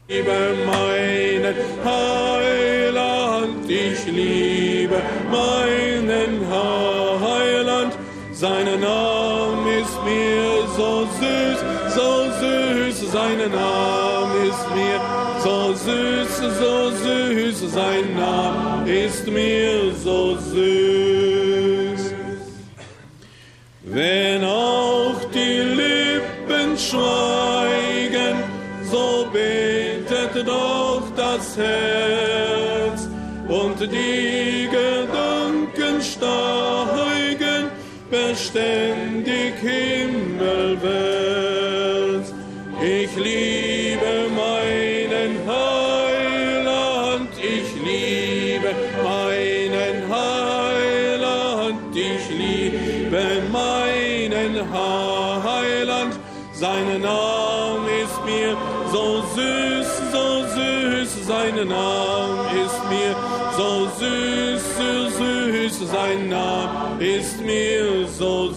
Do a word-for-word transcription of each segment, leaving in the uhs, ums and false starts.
liebe meinen Heiland, ich liebe meinen Heiland, sein Name ist mir so süß, so süß, sein Name ist mir so süß, so süß, sein Name ist mir so süß. Wenn auch die Lippen schweigen, so betet doch das Herz und die Gedanken steigen beständig himmelwärts. Ich liebe meinen Heiland, ich liebe meinen Heiland, ich liebe meinen Heiland, sein Name ist mir so süß, so süß, sein Name ist mir so süß, so süß, sein Name ist mir so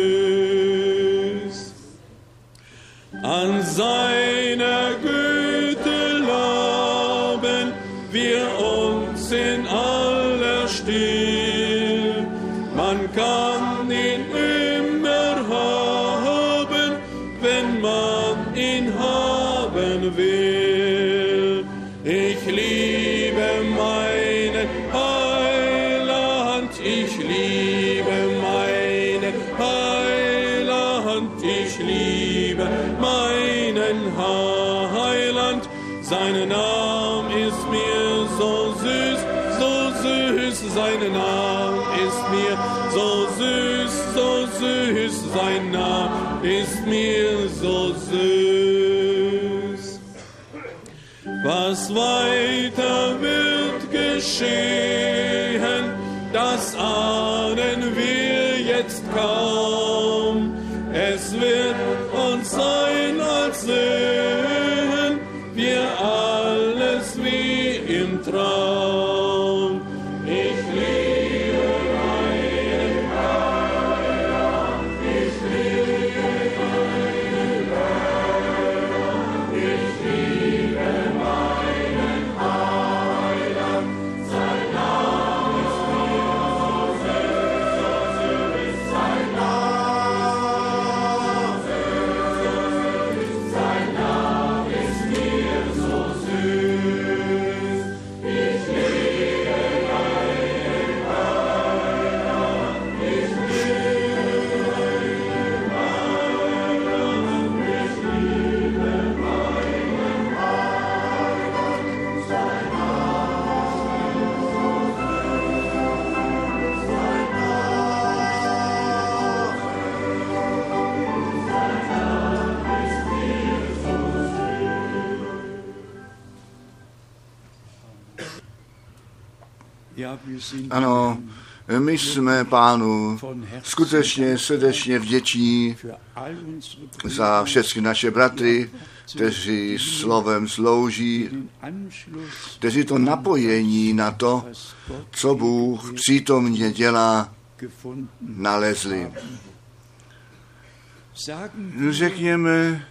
süß. An seiner Güte laben wir uns in aller Still. Man kann ihn immer haben, wenn man ihn haben will. Ich liebe meinen Heiland, ich liebe meinen Heiland, ich liebe meinen Heiland, sein Name ist mir so süß, so süß, sein Name ist mir so süß, so süß, sein Name ist mir so süß. Was weiter wird geschehen, das ahnen wir jetzt kaum. Es wird uns sein, als sehen wir alles wie im Traum. Ich liebe meinen Heiland, ich liebe meinen Heiland, ich liebe meinen Heiland, sein Name ist mir so süß, so süß, sein Name, sein Name ist mir so süß. Ich liebe meinen Heiland, ich liebe meinen Heiland, ich liebe meinen Heiland, sein Ano, my jsme Pánu skutečně srdečně vděční za všechny naše bratry, kteří slovem slouží, kteří to napojení na to, co Bůh přítomně dělá, nalezli. Řekněme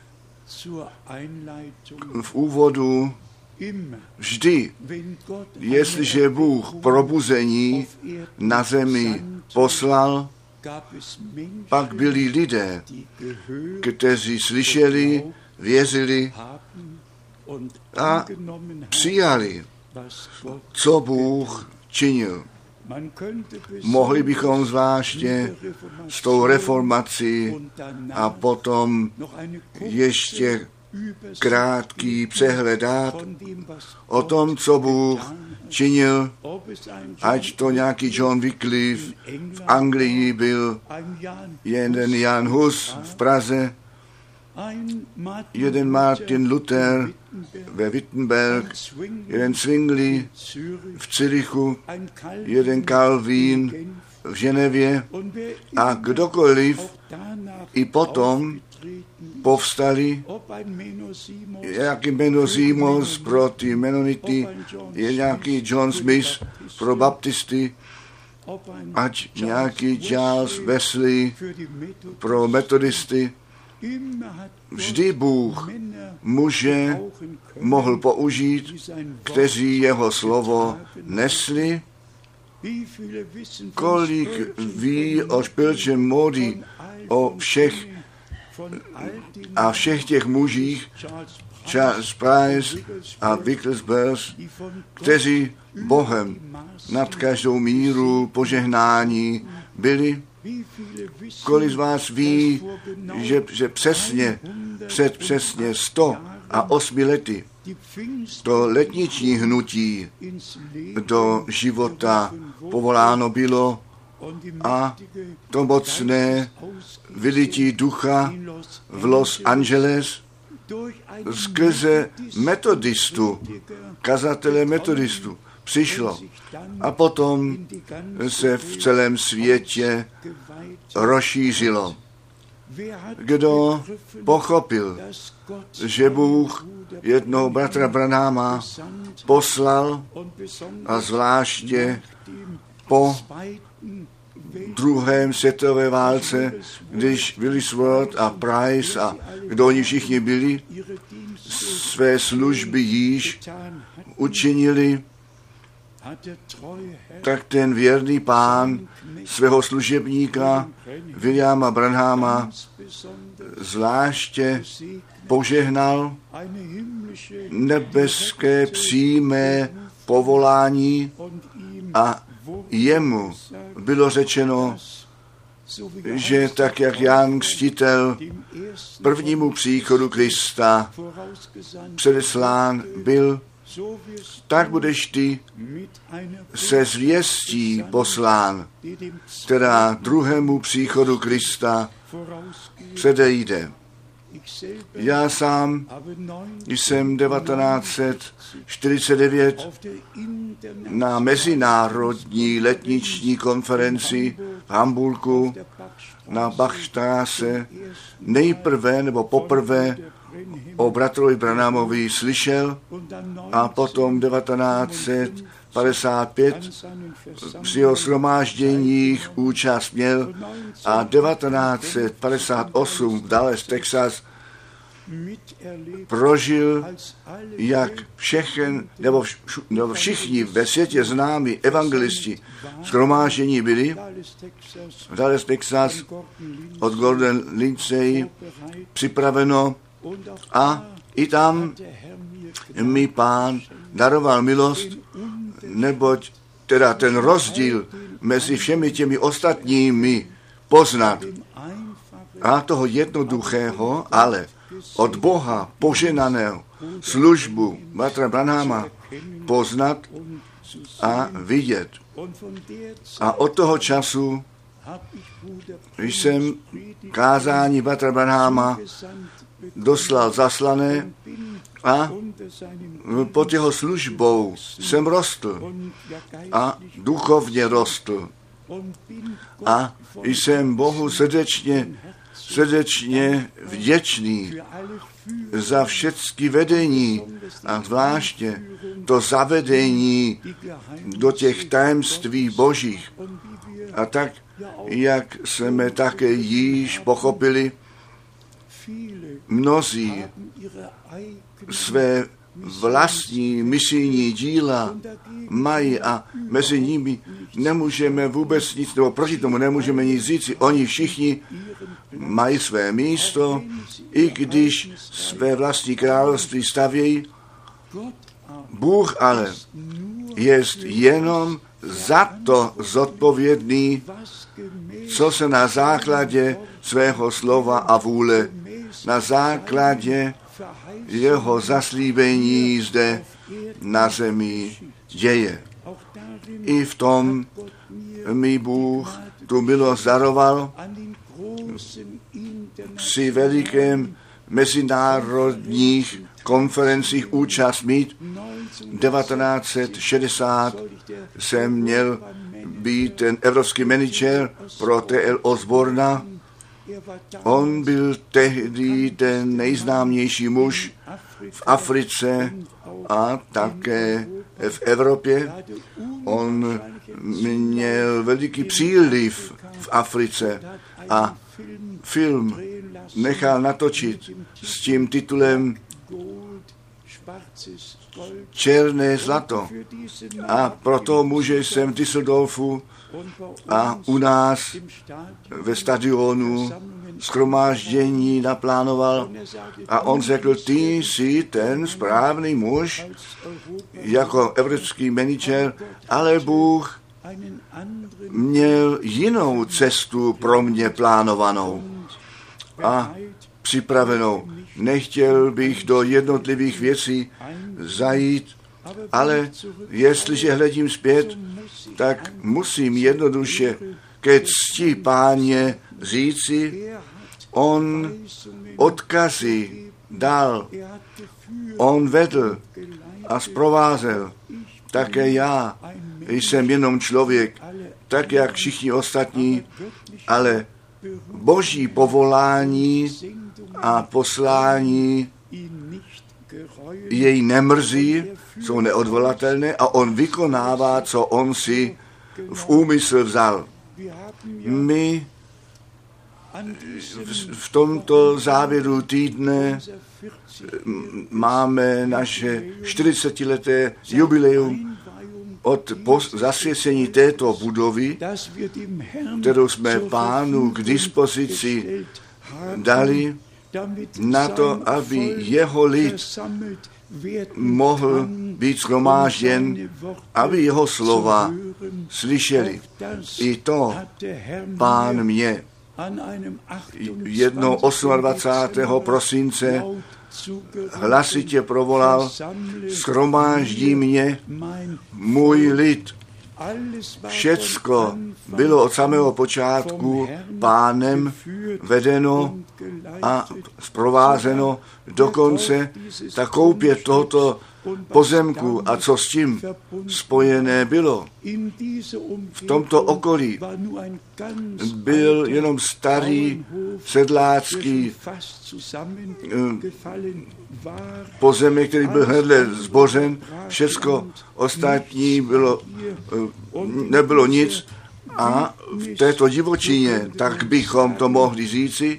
v úvodu, vždy, jestliže Bůh probuzení na zemi poslal, pak byli lidé, kteří slyšeli, věřili a přijali, co Bůh činil. Mohli bychom zvláště s tou reformací a potom ještě krátký přehled dát o tom, co Bůh činil, ať to nějaký John Wycliffe v Anglii byl, jeden Jan Hus v Praze, jeden Martin Luther ve Wittenberg, jeden Zwingli v Zürichu, jeden Calvin v Ženevě a kdokoliv i potom povstali, nějaký Menozimos pro ty Menonity, je nějaký John Smith pro baptisty, ať nějaký Charles Wesley pro metodisty, Vždy Bůh muže mohl použít, kteří jeho slovo nesli. Kolik ví o špilčem módy, o všech a všech těch mužích, Charles Price a Wigglesworth, kteří Bohem nad každou míru požehnání byli. Kolik z vás ví, že, že přesně, před přesně sto a osmi lety to letniční hnutí do života povoláno bylo a to mocné vylití ducha v Los Angeles skrze metodistu, kazatele metodistu přišlo a potom se v celém světě rozšířilo. Kdo pochopil, že Bůh jednoho bratra Branhama poslal a zvláště po druhém světové válce, když Wigglesworth a Price a kdo oni všichni byli, své služby již učinili, tak ten věrný pán svého služebníka Williama Branhama zvláště požehnal nebeské přímé povolání a jemu bylo řečeno, že tak, jak Jan Křtitel prvnímu příchodu Krista předeslán byl, tak budeš ty se zvěstí poslán, která druhému příchodu Krista předejde. Já sám jsem devatenáct set čtyřicet devět na mezinárodní letniční konferenci v Hamburgu na Bachstraße nejprve nebo poprvé o bratrovi Branhamovi slyšel a potom devatenáct set padesát pět při jeho shromážděních účast měl a devatenáct set padesát osm v Dallas, Texas prožil, jak všechen, nebo, vš, nebo všichni ve světě známí evangelisti shromáždění byli v Dallas, Texas od Gordon Lindsay připraveno a i tam mi Pán daroval milost, neboť teda ten rozdíl mezi všemi těmi ostatními poznat a toho jednoduchého, ale od Boha poženaného službu bratra Branhama poznat a vidět. A od toho času jsem kázání bratra Branhama doslal zaslané a pod jeho službou jsem rostl a duchovně rostl. A jsem Bohu srdečně, srdečně vděčný za všechny vedení a zvláště to zavedení do těch tajemství božích. A tak, jak jsme také již pochopili, mnozí své vlastní misijní díla mají a mezi nimi nemůžeme vůbec nic, nebo proti tomu nemůžeme nic říct. Oni všichni mají své místo, i když své vlastní království stavějí. Bůh ale je jenom za to zodpovědný, co se na základě svého slova a vůle, na základě jeho zaslíbení zde na zemi děje. I v tom mi Bůh tu milost daroval při velikém mezinárodních konferencích účast mít. devatenáct set šedesát jsem měl být ten evropský manažer pro T L Osborna. On byl tehdy ten nejznámější muž v Africe a také v Evropě. On měl veliký příliv v Africe a film nechal natočit s tím titulem Černé zlato. A proto muže jsem v Düsseldorfu a u nás ve stadionu shromáždění naplánoval a on řekl, ty jsi ten správný muž jako evropský manažer, ale Bůh měl jinou cestu pro mě plánovanou a připravenou. Nechtěl bych do jednotlivých věcí zajít, ale jestliže hledím zpět, tak musím jednoduše ke cti Páně říci, on odkazy dal, on vedl a zprovázel. Také já jsem jenom člověk, tak jak všichni ostatní, ale Boží povolání a poslání jej nemrzí, jsou neodvolatelné a on vykonává, co on si v úmysl vzal. My v tomto závěru týdne máme naše čtyřicetileté jubileum od zasvěcení této budovy, kterou jsme Pánu k dispozici dali na to, aby jeho lid mohl být shromážděn, aby jeho slova slyšeli. I to Pán mě jednou dvacátého osmého prosince hlasitě provolal, shromáždí mě můj lid. Všecko bylo od samého počátku Pánem vedeno a zprovázeno, dokonce ta koupě tohoto pozemku a co s tím spojené bylo. V tomto okolí byl jenom starý sedlácký pozemek, který byl hnedle zbořen, všecko ostatní bylo, nebylo nic a v této divočině, tak bychom to mohli říci,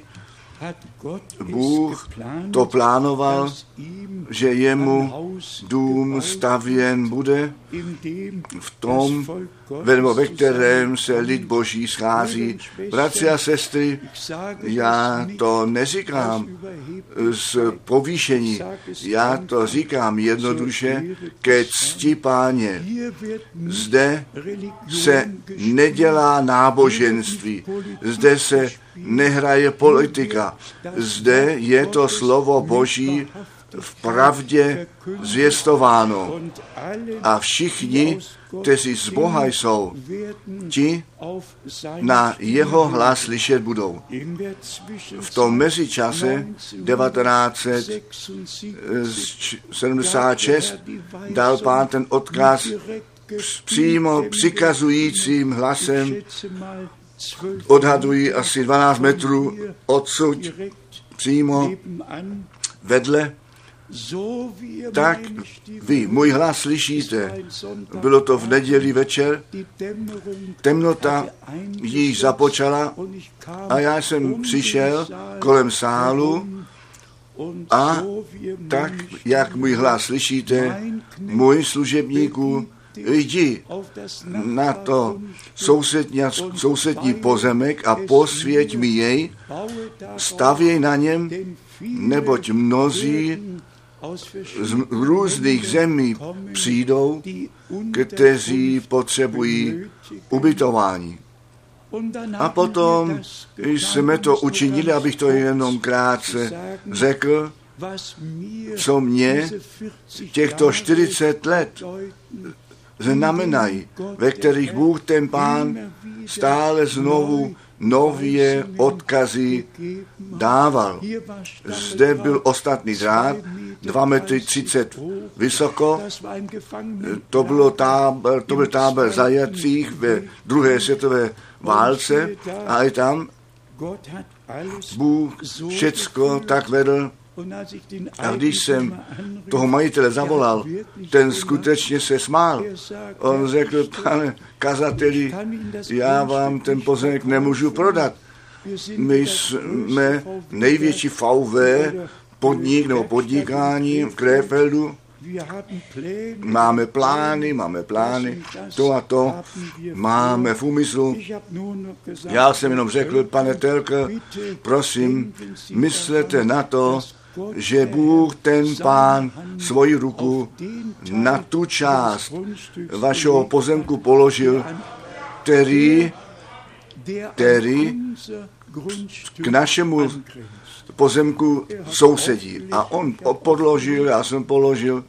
Bůh to plánoval, že jemu dům stavěn bude v tom, ve kterém se lid Boží schází. Bratři a sestry, já to neříkám z povýšení, já to říkám jednoduše ke cti Páně. Zde se nedělá náboženství, zde se nehraje politika, zde je to slovo Boží v pravdě zvěstováno. A všichni, kteří z Boha jsou, ti na jeho hlas slyšet budou. V tom mezičase devatenáct sedmdesát šest dal Pán ten odkaz přímo přikazujícím hlasem, odhadují asi dvanáct metrů odsud, přímo vedle. Tak vy můj hlas slyšíte. Bylo to v neděli večer, temnota již započala a já jsem přišel kolem sálu a tak, jak můj hlas slyšíte, můj služebníku, jdi na to sousední, sousední pozemek a posvěť mi jej, stavěj na něm, neboť mnozí z různých zemí přijdou, kteří potřebují ubytování. A potom jsme to učinili, abych to jenom krátce řekl, co mě těchto čtyřicet let znamenají, ve kterých Bůh ten Pán stále znovu nově odkazy dával. Zde byl ostatní drát, dva metry třicet vysoko, to, bylo tábor, to byl tábor zajatcích ve druhé světové válce a i tam Bůh všecko tak vedl. A když jsem toho majitele zavolal, ten skutečně se smál. On řekl, pane kazateli, já vám ten pozemek nemůžu prodat. My jsme největší V V podnik nebo podnikání v Krefeldu. Máme plány, máme plány, to a to máme v úmyslu. Já jsem jenom řekl, pane Telke, prosím, myslete na to, že Bůh, ten Pán, svoji ruku na tu část vašeho pozemku položil, který, který k našemu pozemku sousedí. A on podložil, já jsem položil.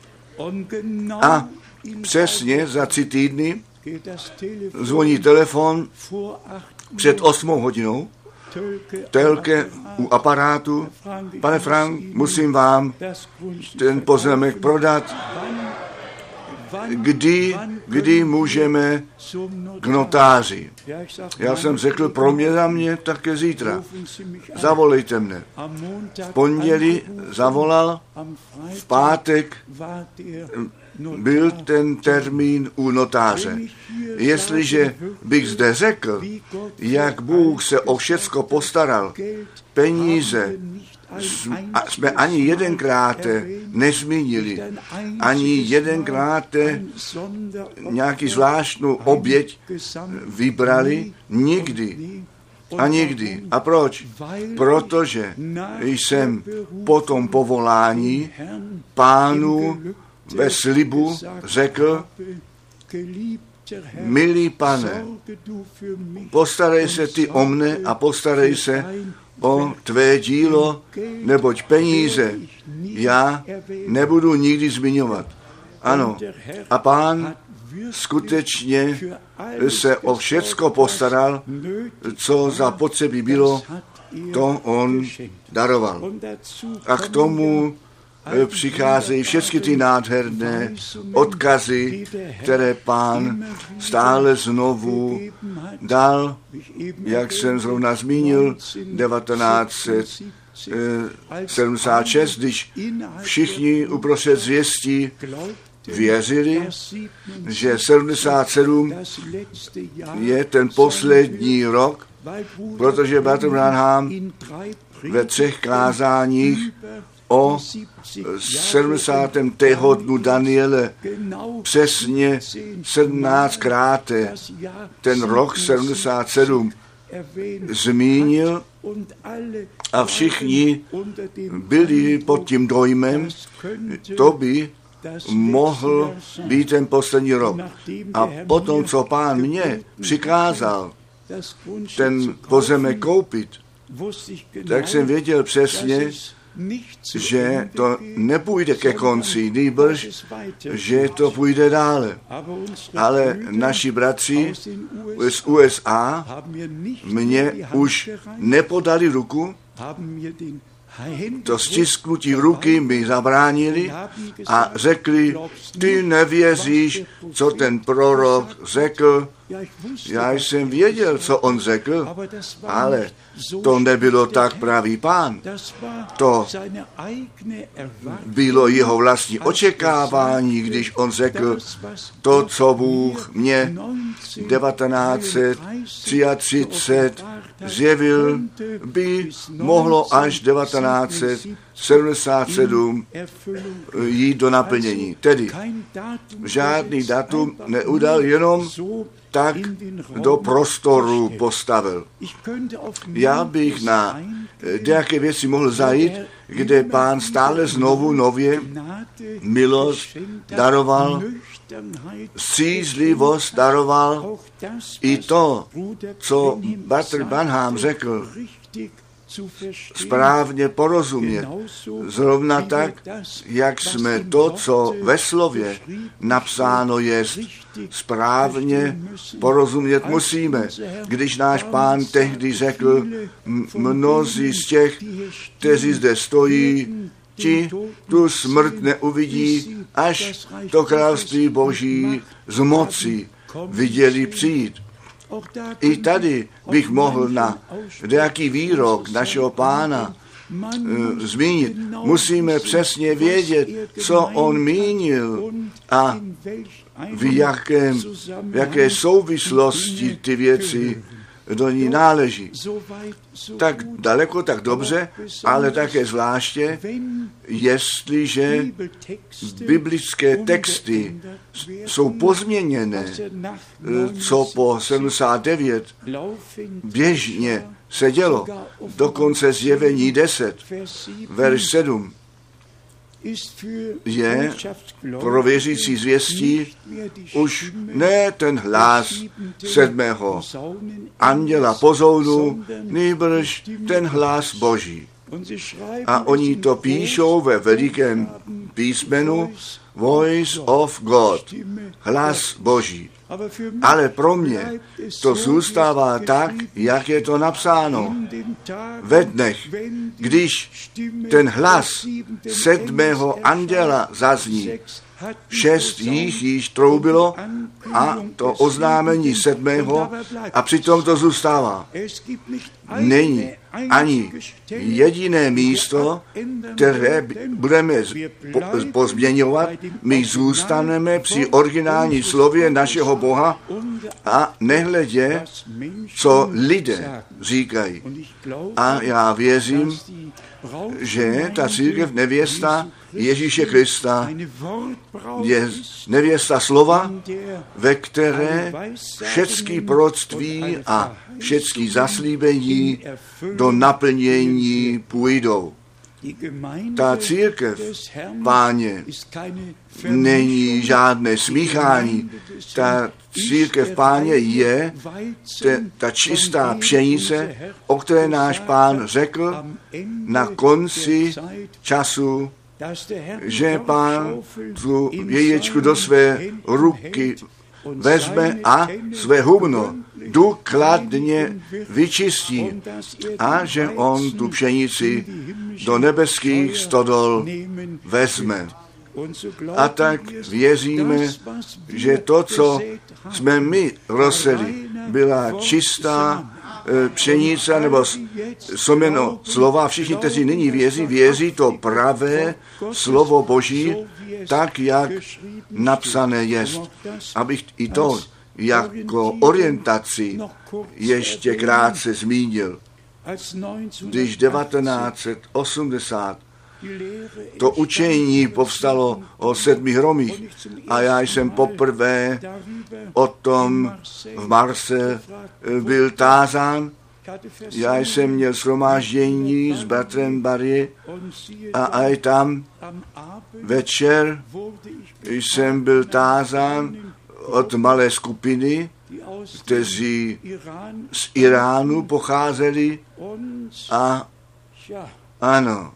A přesně za tři týdny zvoní telefon před osmou hodinou. Telke u aparátu. Pane Frank, musím vám ten pozemek prodat. Kdy, kdy můžeme k notáři? Já jsem řekl, pro mě za mě také zítra. Zavolejte mne. V pondělí zavolal, v pátek byl ten termín u notáře. Jestliže bych zde řekl, jak Bůh se o všecko postaral, peníze jsme ani jedenkrát nezmínili, ani jedenkrát nějaký zvláštnou oběť vybrali, nikdy a nikdy. A proč? Protože jsem po tom povolání Pánu ve slibu řekl, milý Pane, postarej se ty o mne a postarej se o tvé dílo, neboť peníze já nebudu nikdy zmiňovat. Ano, a Pán skutečně se o všecko postaral, co zapotřebí bylo, to on daroval. A k tomu přicházejí všechny ty nádherné odkazy, které Pán stále znovu dal, jak jsem zrovna zmínil, devatenáct sedmdesát šest, když všichni uprostřed zvěstí věřili, že sedmdesát sedm je ten poslední rok, protože Bratr Branham ve třech kázáních o sedmdesátém dnu Daniele přesně sedmnáctkrát ten rok sedmdesát sedm zmínil a všichni byli pod tím dojmem, to by mohl být ten poslední rok. A potom, co Pán mě přikázal ten pozemek koupit, tak jsem věděl přesně, že to nepůjde ke konci, nýbrž, že to půjde dále. Ale naši bratři z U S A mě už nepodali ruku, to stisknutí ruky mi zabránili a řekli, ty nevěříš, co ten prorok řekl. Já jsem věděl, co on řekl, ale to nebylo tak pravý Pán. To bylo jeho vlastní očekávání, když on řekl, to, co Bůh mě devatenáct třicet tři zjevil, by mohlo až devatenáct sedmdesát sedm jít do naplnění. Tedy žádný datum neudal, jenom tak do prostoru postavil. Já bych na nějaké věci mohl zajít, kde Pán stále znovu nově milost daroval, střízlivost daroval, i to, co Bratr Branham řekl, správně porozumět. Zrovna tak, jak jsme to, co ve slově napsáno je, správně porozumět musíme. Když náš Pán tehdy řekl, mnozí z těch, kteří zde stojí, ti tu smrt neuvidí, až to království Boží z moci viděli přijít. I tady bych mohl na nějaký výrok našeho Pána uh, zmínit. Musíme přesně vědět, co on mínil a v, jakém, v jaké souvislosti ty věci do ní náleží. Tak daleko, tak dobře, ale také zvláště, jestliže biblické texty jsou pozměněné, co po sedmdesát devět běžně se dělo, dokonce Zjevení deset, verš sedm, je pro věřící zvěstí už ne ten hlas sedmého anděla pozounu, nýbrž ten hlas Boží. A oni to píšou ve velikém písmenu Voice of God, hlas Boží. Ale pro mě to zůstává tak, jak je to napsáno. Ve dnech, když ten hlas sedmého anděla zazní, šest jich již troubilo a to oznámení sedmého a přitom to zůstává. Není ani jediné místo, které budeme pozměňovat. My zůstaneme při originální slově našeho Boha a nehledě, co lidé říkají. A já věřím, že ta církev nevěsta Ježíše Krista je nevěsta slova, ve které všechny proroctví a všechny zaslíbení do naplnění půjdou. Ta církev, Páně, není žádné smíchání. Ta církev, Páně, je te, ta čistá pšenice, o které náš Pán řekl na konci času, že Pán tu jeječku do své ruky vezme a své hubno důkladně vyčistí a že on tu pšenici do nebeských stodol vezme. A tak věříme, že to, co jsme my rozseli, byla čistá pšenice nebo someno slova. Všichni, kteří nyní věří, věří to pravé slovo Boží, tak, jak napsané jest. Abych i to jako orientaci ještě krátce zmínil. Když devatenáct set osmdesát to učení povstalo o sedmi hromích a já jsem poprvé o tom v Marse byl tázán. Já jsem měl shromáždění s bratrem Barry a aj tam večer jsem byl tázán od malé skupiny, kteří z Iránu pocházeli a ano,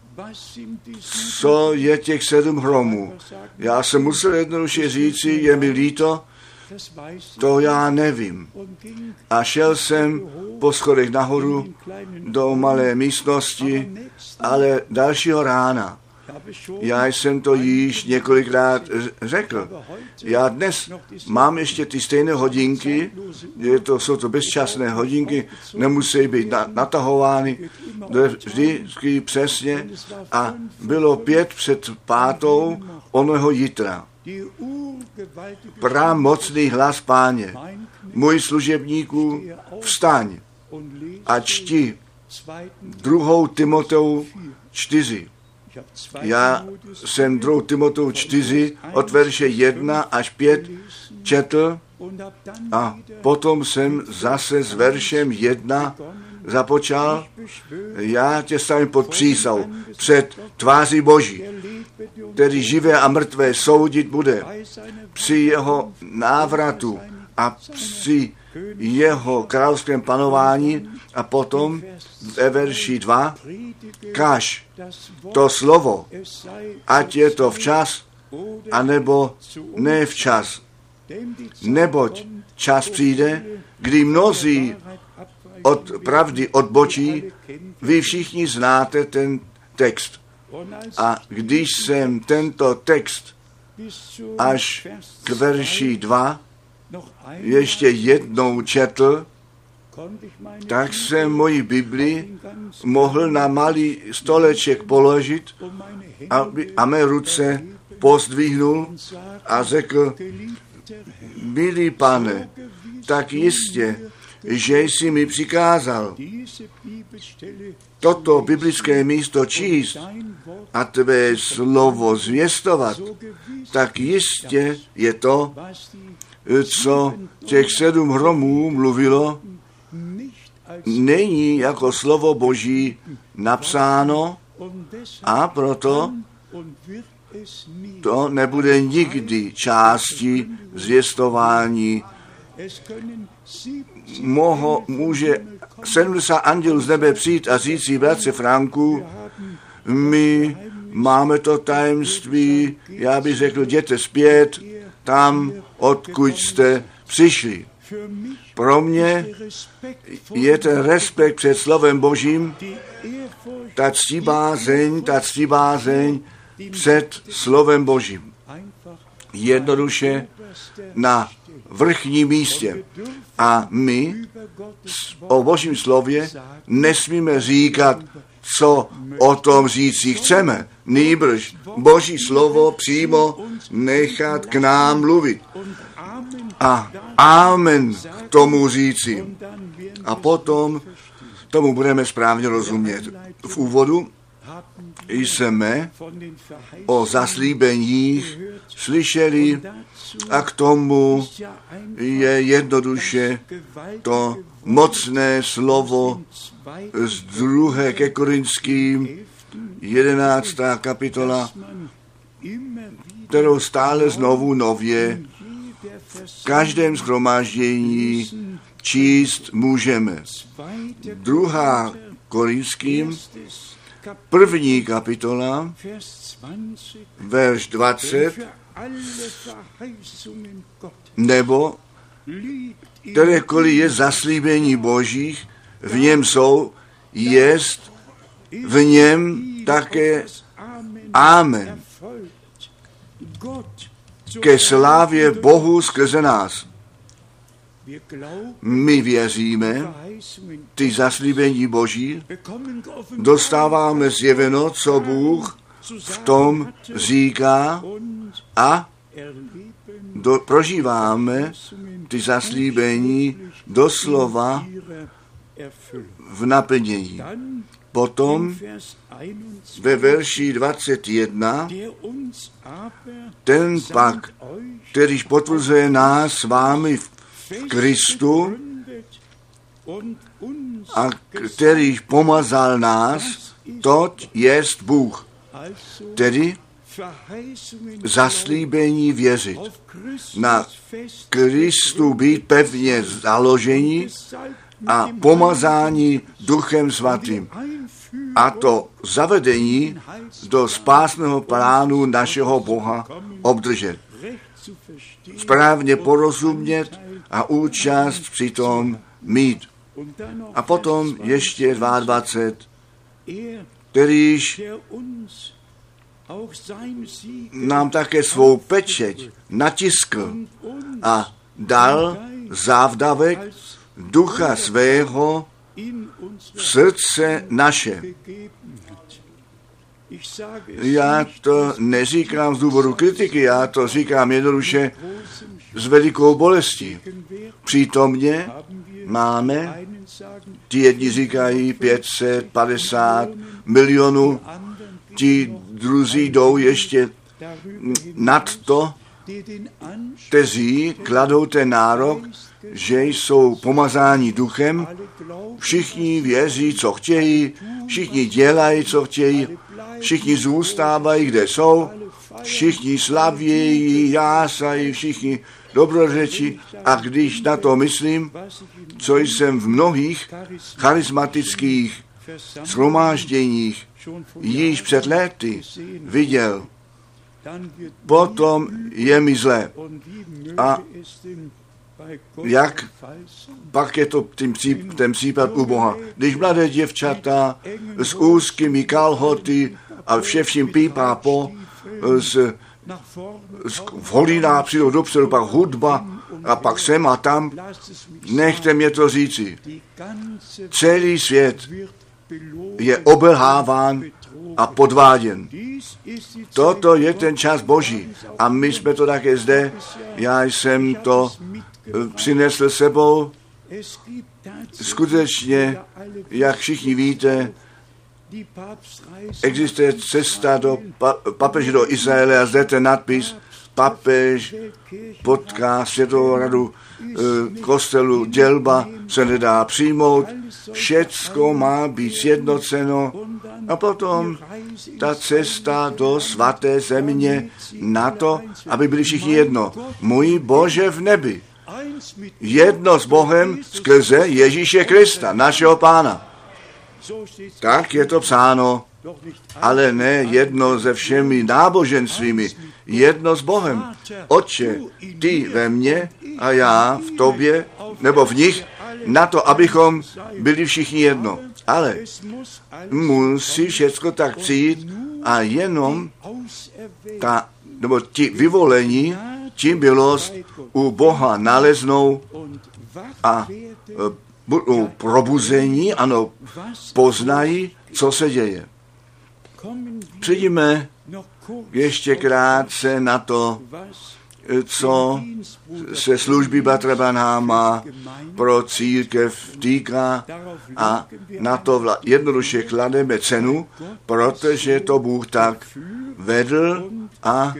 co je těch sedm hromů? Já jsem musel jednoduše říci, je mi líto, to já nevím. A šel jsem po schodech nahoru do malé místnosti, ale dalšího rána. Já jsem to již několikrát řekl. Já dnes mám ještě ty stejné hodinky, je to, jsou to bezčasné hodinky, nemusí být natahovány, vždycky přesně a bylo pět před pátou onoho jitra. Pramocný hlas Páně, můj služebníku, vstaň a čti druhou Timoteovu čtyři. Já jsem druhou Timoteovu čtyři od verše jedna až pět četl a potom jsem zase s veršem jedna započal. Já tě stavím pod přísahu před tváří Boží, který živé a mrtvé soudit bude při jeho návratu a při jeho královském panování a potom ve verši dva kaž to slovo, ať je to včas, anebo ne včas. Neboť čas přijde, kdy mnozí od pravdy odbočí, vy všichni znáte ten text. A když jsem tento text až k verši dva ještě jednou četl, tak jsem moji Bibli mohl na malý stoleček položit aby, a mé ruce pozdvihnul a řekl, milý Pane, tak jistě že jsi mi přikázal toto biblické místo číst a tvé slovo zvěstovat, tak jistě je to, co těch sedm hromů mluvilo, není jako slovo Boží napsáno a proto to nebude nikdy částí zvěstování. Moho, může sedmdesát andělů z nebe přijít a říct si, bratře Franku, my máme to tajemství, já bych řekl, jděte zpět tam, odkud jste přišli. Pro mě je ten respekt před slovem Božím, ta ctibázeň, ta ctibázeň před slovem Božím. Jednoduše na vrchním místě. A my o Božím slově nesmíme říkat, co o tom říci chceme. Nýbrž Boží slovo přímo nechat k nám mluvit. A amen k tomu říci. A potom tomu budeme správně rozumět. V úvodu jsme o zaslíbeních slyšeli a k tomu je jednoduše to mocné slovo z druhé ke Korinským, jedenáctá kapitola, kterou stále znovu nově v každém shromáždění číst můžeme. Druhá Korinským, první kapitola, verš dvacet, nebo kterékoliv je zaslíbení Božích, v něm jsou, jest v něm také amen. Ke slávě Bohu skrze nás. My věříme, ty zaslíbení Boží, dostáváme zjeveno, co Bůh v tom říká a do, prožíváme ty zaslíbení doslova v naplnění. Potom ve verši dvacet jedna, ten pak, kterýž potvrzuje nás s vámi v Kristu a kterýž pomazal nás, toť jest Bůh. Tedy zaslíbení věřit, na Kristu být pevně založení a pomazání Duchem Svatým. A to zavedení do spásného plánu našeho Boha obdržet. Správně porozumět a účast přitom mít. A potom ještě dvacet dva, kterýž nám také svou pečeť natiskl a dal závdavek Ducha svého v srdce naše. Já to neříkám z důvodu kritiky, já to říkám jednoduše s velikou bolestí. Přítomně máme, ti jedni říkají pět set padesát milionů, ti druzí jdou ještě nad to, kteří kladou ten nárok, že jsou pomazáni duchem, všichni věří, co chtějí, všichni dělají, co chtějí, všichni zůstávají, kde jsou, všichni slavějí, jásají, všichni dobrořečí. A když na to myslím, co jsem v mnohých charismatických shromážděních již před léty viděl, potom je mi zlé. A jak pak je to ten, příp, ten případ u Boha. Když mladé děvčata s úzkými kalhoty a vše vším pípá po, z, z, v holinách přijdou dopředu, pak hudba a pak sem a tam, nechte mě to říci. Celý svět je obelháván a podváděn. Toto je ten čas Boží. A my jsme to také zde. Já jsem to přinesl sebou. skutečně, jak všichni víte, existuje cesta do pa, papeže do Izraele a zde ten nadpis papež potká Světovou radu e, kostelu, dělba se nedá přijmout, všecko má být sjednoceno a potom ta cesta do svaté země na to, aby byli všichni jedno. Můj Bože v nebi, jedno s Bohem skrze Ježíše Krista, našeho Pána. Tak je to psáno, ale ne jedno se všemi náboženstvími, jedno s Bohem. Otče, ty ve mně a já v tobě, nebo v nich, na to, abychom byli všichni jedno. Ale musí všecko tak přijít a jenom ta, nebo ti vyvolení, ti milost u Boha naleznou a budou probuzení, ano, poznají, co se děje. Přijdeme ještě krátce na to, co se služby Bratra Branhama pro církev týká a na to vla, jednoduše klademe cenu, protože to Bůh tak vedl a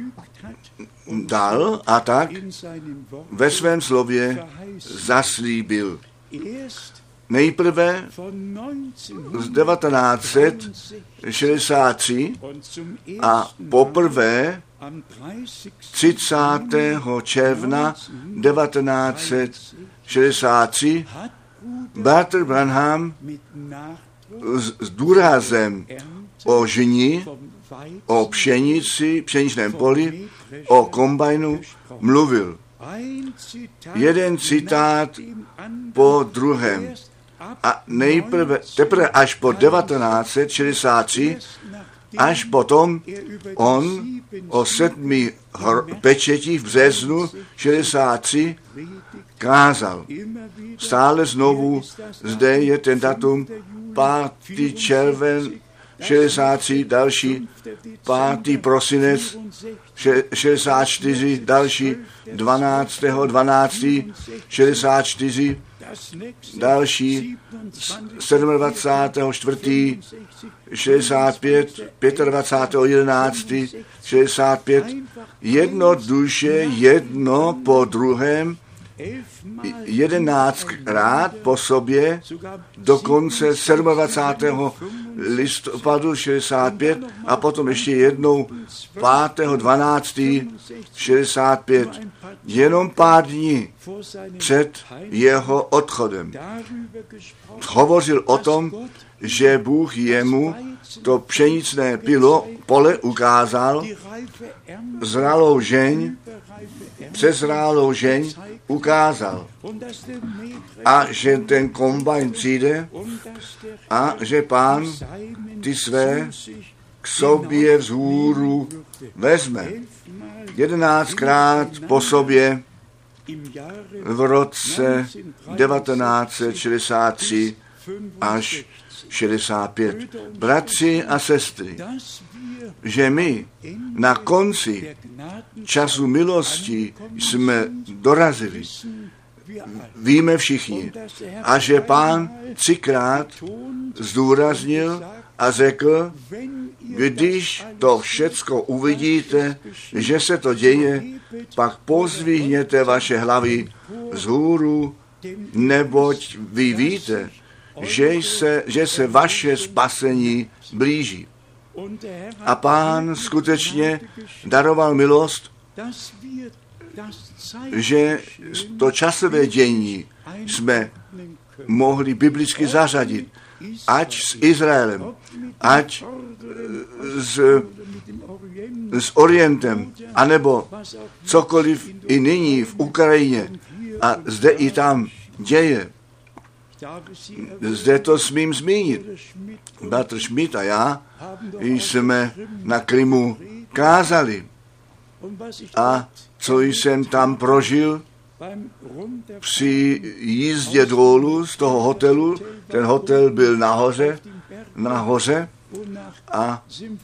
dal a tak ve svém slově zaslíbil. Nejprve z devatenáct set šedesát tři a poprvé třicátého června devatenáct set šedesát tři bratr Branham s, s důrazem o žni, o pšenici, pšeničném poli, o kombajnu mluvil. Jeden citát po druhém. A nejprve, teprve až po devatenáct set šedesát tři, až potom on o sedmi pečetích v březnu šedesát tři kázal. Stále znovu zde je ten datum pátý červen šedesát tři, další pátý prosinec šedesát čtyři, další dvanáctého dvanáctého šedesát čtyři, další sedmdvacátého čtvrtého šedesát pět, dvacátého pátého jedenáctého šedesát pět, jednoduše jedno po druhém, jedenáctkrát po sobě, dokonce dvacátého sedmého listopadu šedesát pět a potom ještě jednou pátého dvanáctého šedesát pět, jenom pár dní před jeho odchodem. Hovořil o tom, že Bůh jemu to pšeničné pilo, pole ukázal, zralou žeň, přezrálou žeň ukázal. A že ten kombajn přijde a že Pán ty své k sobě vzhůru vezme. Jedenáctkrát po sobě v roce devatenáct set šedesát tři až šedesát pět. Bratři a sestry, že my na konci času milosti jsme dorazili, víme všichni. A že Pán třikrát zdůraznil a řekl, když to všecko uvidíte, že se to děje, pak pozvihněte vaše hlavy vzhůru, neboť vy víte, že se, že se vaše spasení blíží. A Pán skutečně daroval milost, že to časové dění jsme mohli biblicky zařadit, ať s Izraelem, ať s, s Orientem, anebo cokoliv i nyní v Ukrajině a zde i tam děje. Zde to smím zmínit. Bratr Schmidt a já jsme na Krymu kázali. A co jsem tam prožil při jízdě dolů z toho hotelu, ten hotel byl nahoře, nahoře a,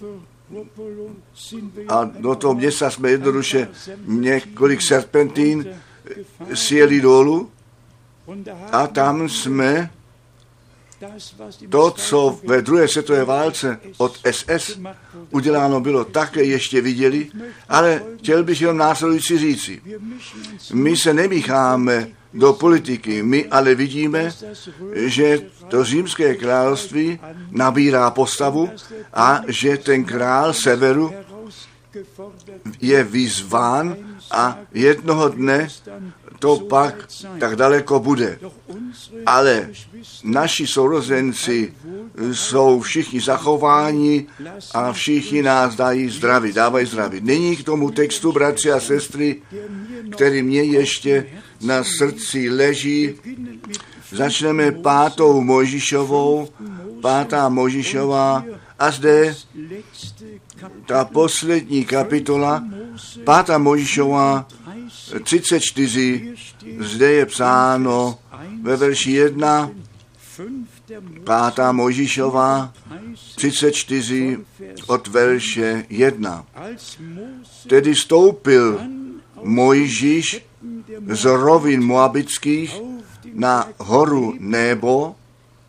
a do toho města jsme jednoduše několik serpentín sjeli dolů A tam jsme to, co ve druhé světové válce od S S uděláno bylo, také ještě viděli, ale chtěl bych jenom následující říci. My se nemícháme do politiky, my ale vidíme, že to římské království nabírá postavu a že ten král severu je vyzván a jednoho dne to pak tak daleko bude. Ale naši sourozenci jsou všichni zachováni a všichni nás dají zdraví, dávají zdraví. Není k tomu textu, bratři a sestry, který mě ještě na srdci leží. Začneme pátou Mojžíšovou, pátá Mojžíšová a zde ta poslední kapitola, pátá Mojžíšová, třicet čtyři, zde je psáno ve verši jedna, pátá Mojžíšová, třicet čtyři od verše jedna. Tedy stoupil Mojžíš z rovin Moabických na horu Nebo,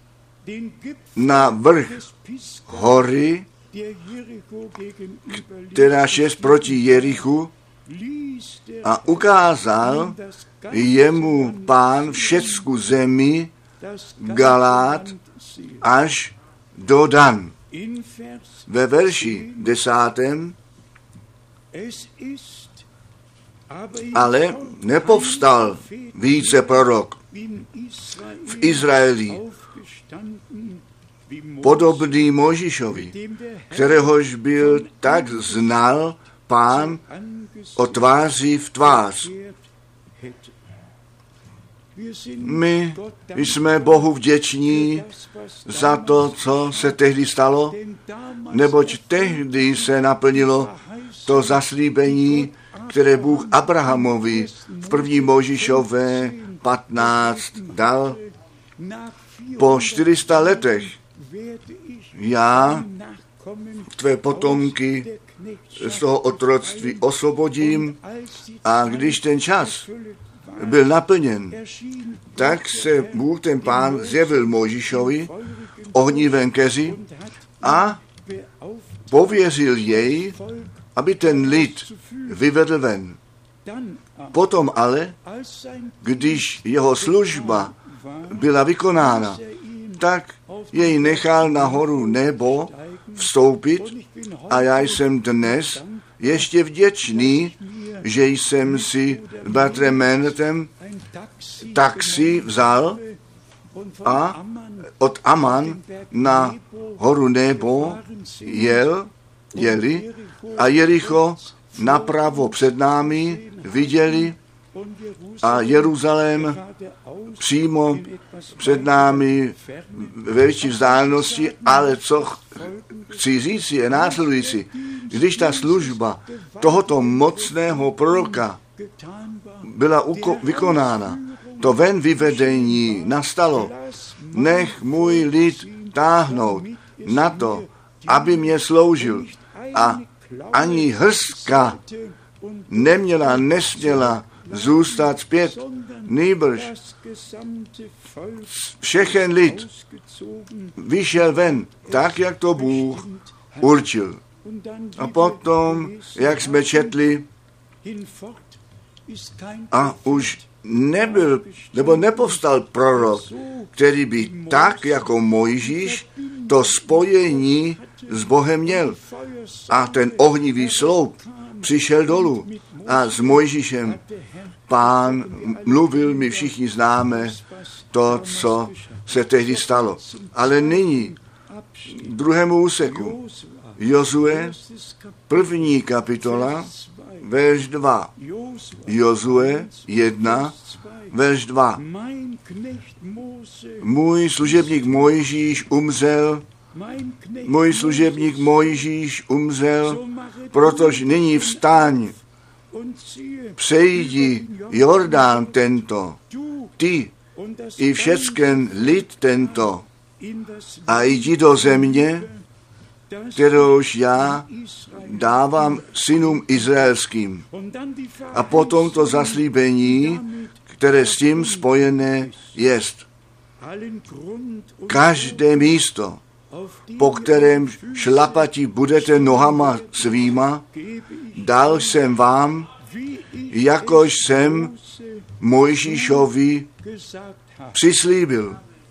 na vrch hory, která je proti Jerichu, a ukázal jemu Pán všecku zemi Galát až do Dan. Ve verši desátém ale nepovstal více prorok v Izraeli podobný Mojžíšovi, kteréhož byl tak znal Pán o tváři v tvář. My jsme Bohu vděční za to, co se tehdy stalo, neboť tehdy se naplnilo to zaslíbení, které Bůh Abrahamovi v první Mojžíšové patnáct dal. Po čtyřista letech já tvé potomky z toho otroctví osvobodím, a když ten čas byl naplněn, tak se Bůh, ten Pán, zjevil Mojžíšovi v ohnivém keři a pověřil jej, aby ten lid vyvedl ven. Potom ale, když jeho služba byla vykonána, tak jej nechal na horu Nebo vstoupit a já jsem dnes ještě vděčný, že jsem si bratrem Menetem taxi vzal a od Aman na horu Nebo jel, jeli a Jericho napravo před námi viděli a Jeruzalém přímo před námi ve větší vzdálenosti, ale co chci říct je následující. Když ta služba tohoto mocného proroka byla uko- vykonána, to ven vyvedení nastalo, nech můj lid táhnout na to, aby mě sloužil, a ani hrstka neměla, nesměla zůstat zpět, nýbrž všechen lid vyšel ven, tak, jak to Bůh určil. A potom, jak jsme četli, a už nebyl, nebo nepovstal prorok, který by tak, jako Mojžíš, to spojení s Bohem měl. A ten ohnivý sloup přišel dolů a s Mojžíšem Pán mluvil, my všichni známe to, co se tehdy stalo. Ale nyní k druhému úseku. Jozue, první kapitola, verš dva. Jozue jedna, verš dva. Můj služebník Mojžíš umřel, můj služebník Mojžíš umřel, protože nyní vstaň, přejdi Jordán tento, ty i všecken lid tento, a jdi do země, kterouž já dávám synům izraelským. A potom to zaslíbení, které s tím spojené jest. Každé místo, po kterém šlapati budete nohama svýma, dal jsem vám, jakož jsem Mojžíšovi přislíbil.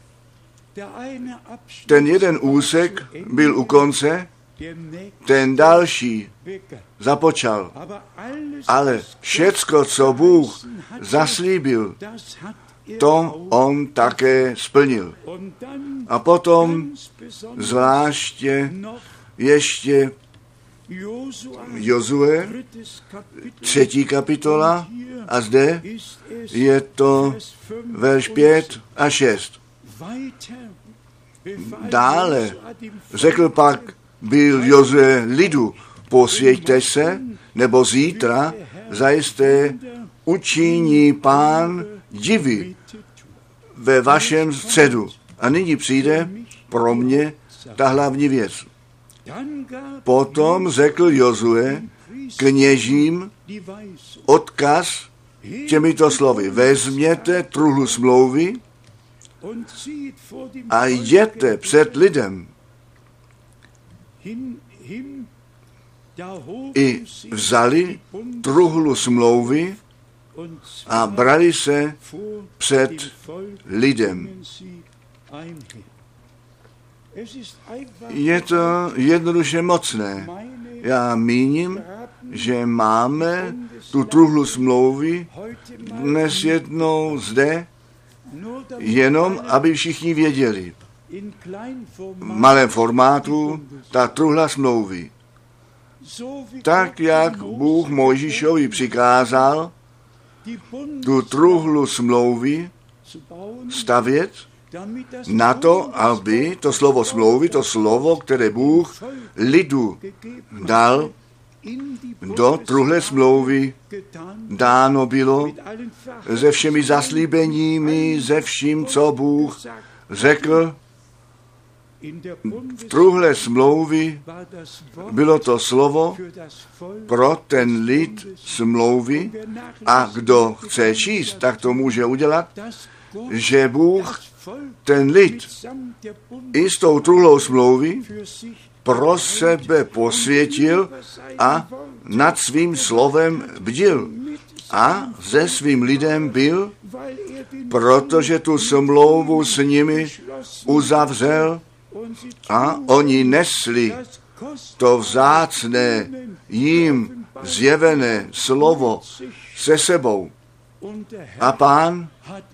Ten jeden úsek byl u konce, ten další započal. Ale všecko, co Bůh zaslíbil, to on také splnil. A potom zvláště ještě Jozue, třetí kapitola, a zde je to verš pět a šest. Dále řekl pak byl Jozue lidu, posvěťte se, nebo zítra zajisté učiní Pán divy ve vašem středu. A nyní přijde pro mě ta hlavní věc. Potom řekl Jozue kněžím odkaz těmito slovy. Vezměte truhlu smlouvy a jděte před lidem. I vzali truhlu smlouvy a brali se před lidem. Je to jednoduše mocné. Já míním, že máme tu truhlu smlouvy dnes jednou zde, jenom aby všichni věděli. V malém formátu ta truhla smlouvy. Tak, jak Bůh Mojžíšovi přikázal tu truhlu smlouvy stavět, na to, aby to slovo smlouvy, to slovo, které Bůh lidu dal, do truhle smlouvy dáno bylo se všemi zaslíbeními, se vším, co Bůh řekl. V truhle smlouvy bylo to slovo pro ten lid smlouvy a kdo chce číst, tak to může udělat, že Bůh ten lid i s tou truhlou smlouvy pro sebe posvětil a nad svým slovem bdil. A se svým lidem byl, protože tu smlouvu s nimi uzavřel a oni nesli to vzácné jim zjevené slovo se sebou. A Pán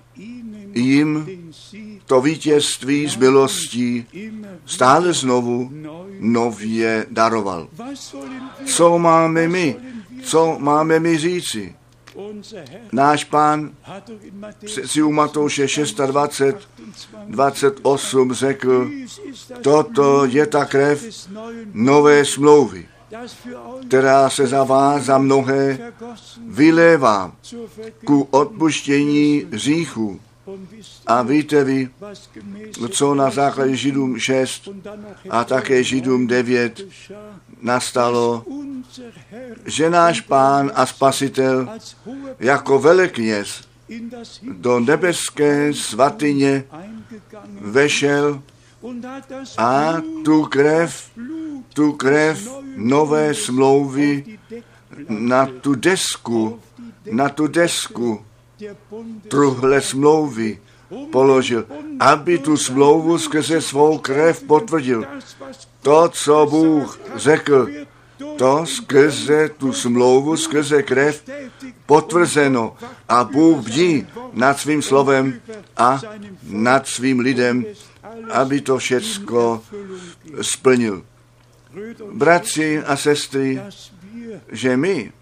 jim to vítězství z milostí stále znovu nově daroval. Co máme my? Co máme my říci? Náš Pán si u Matouše dvacet šest, dvacet osm řekl, toto je ta krev nové smlouvy, která se za vás za mnohé vylévá ku odpuštění hříchů. A víte vy, co na základě Židům šest a také Židům devět nastalo, že náš Pán a Spasitel jako velekněz do nebeské svatyně vešel a tu krev, tu krev nové smlouvy na tu desku, na tu desku truhle smlouvy položil, aby tu smlouvu skrze svou krev potvrdil. To, co Bůh řekl, to skrze tu smlouvu, skrze krev potvrzeno. A Bůh bdí nad svým slovem a nad svým lidem, aby to všecko splnil. Bratři a sestry, že my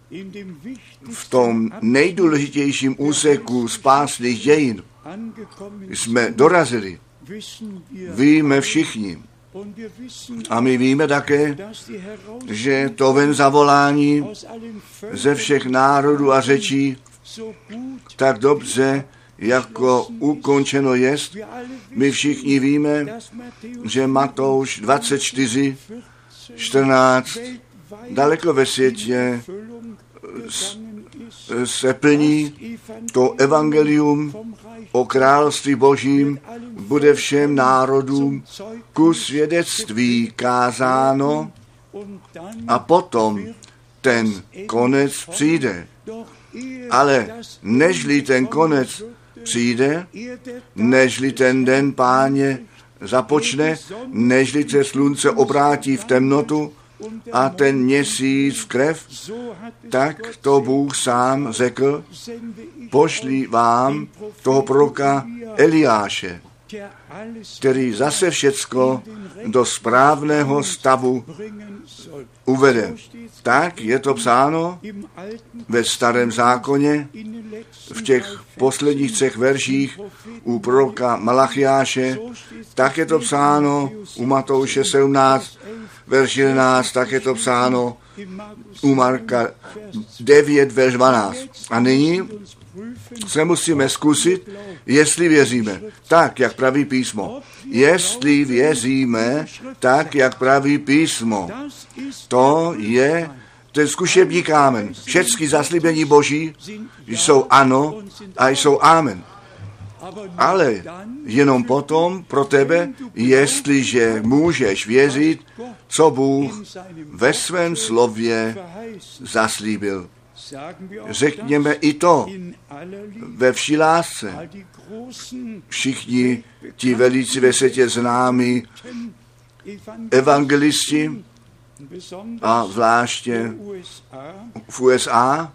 v tom nejdůležitějším úseku spásných dějin jsme dorazili. Víme všichni. A my víme také, že to ven zavolání ze všech národů a řečí tak dobře, jako ukončeno jest. My všichni víme, že Matouš dvacet čtyři, čtrnáct daleko ve světě se plní to evangelium o království božím, bude všem národům ku svědectví kázáno a potom ten konec přijde. Ale nežli ten konec přijde, nežli ten den Páně započne, nežli se slunce obrátí v temnotu a ten měsíc v krev, tak to Bůh sám řekl, pošli vám toho proroka Eliáše, který zase všecko do správného stavu uvede. Tak je to psáno ve Starém zákoně, v těch posledních třech verších u proroka Malachiáše, tak je to psáno u Matouše sedmnáct, verš jedenáct, tak je to psáno u Marka devět, verš dvanáct. A nyní se musíme zkusit, jestli věříme tak, jak praví písmo. Jestli věříme tak, jak praví písmo. To je ten zkušební kámen. Všechny zaslíbení Boží jsou ano a jsou amen. Ale jenom potom pro tebe, jestliže můžeš věřit, co Bůh ve svém slově zaslíbil. Řekněme i to ve vší lásce. Všichni ti velice ve světě známí evangelisti a zvláště v U S A,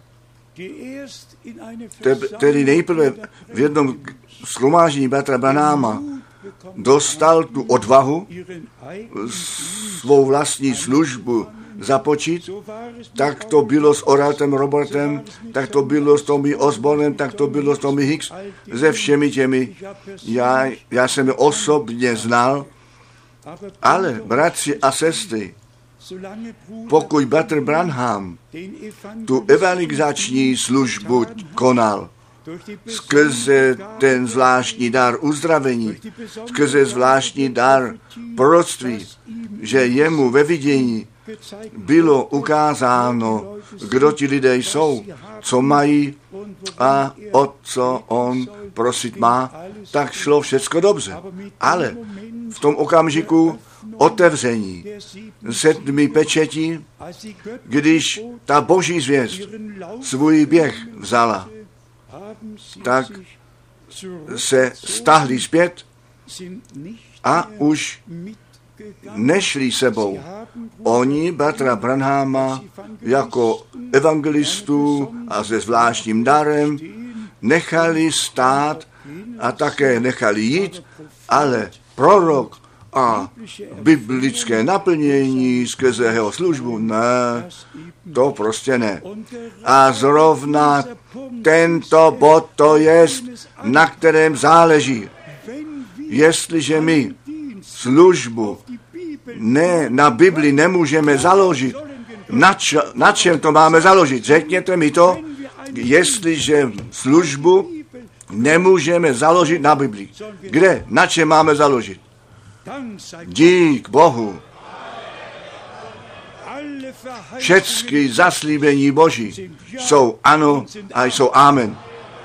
tedy nejprve v jednom shromáždění bratra Branhama dostal tu odvahu svou vlastní službu započít, tak to bylo s Oraltem Robertem, tak to bylo s Tommy Osbornem, tak to bylo s Tommy Hicks, se všemi těmi. Já, já jsem je osobně znal, ale bratři a sestry, pokud bratr Branham tu evangelizační službu konal, skrze ten zvláštní dar uzdravení, skrze zvláštní dar proroctví, že jemu ve vidění bylo ukázáno, kdo ti lidé jsou, co mají a o co on prosit má, tak šlo všecko dobře. Ale v tom okamžiku otevření sedmi pečetí, když ta boží zvěst svůj běh vzala, tak se stáhli zpět a už nešli sebou. Oni bratra Branhama jako evangelistu a se zvláštním darem nechali stát a také nechali jít, ale prorok a biblické naplnění skrze jeho službu, ne, to prostě ne. A zrovna tento bod to je, na kterém záleží. Jestliže my službu ne, na Bibli nemůžeme založit, na, č, na čem to máme založit? Řekněte mi to, jestliže službu nemůžeme založit na Bibli. Kde? Na čem máme založit? Dík Bohu. Všechny zaslíbení Boží jsou ano a jsou amen.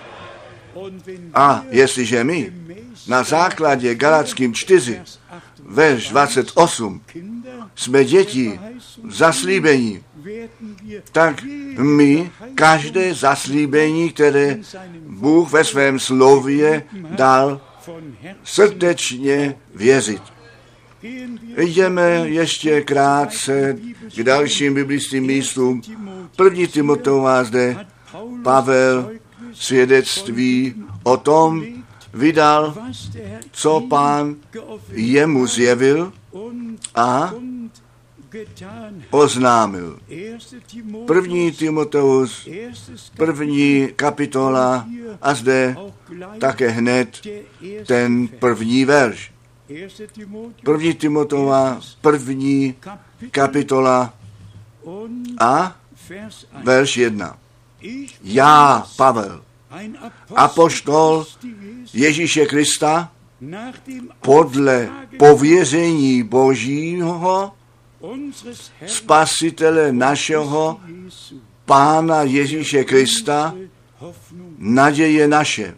A jestliže my na základě Galatským čtyři, verš dvacet osm, jsme děti zaslíbení, tak my každé zaslíbení, které Bůh ve svém slově dal, srdečně věřit. Jdeme ještě krátce k dalším biblickým místům. První Timoteova zde Pavel svědectví o tom vydal, co Pán jemu zjevil a oznámil. První Timoteus, první kapitola a zde také hned ten první verš. První Timotova, první kapitola a verš jedna. Já, Pavel, apoštol Ježíše Krista, podle pověření Božího, Spasitele našeho, Pána Ježíše Krista, naděje naše.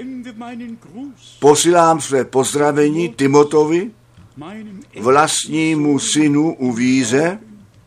Posílám své pozdravení Timotovi, vlastnímu synu u víře,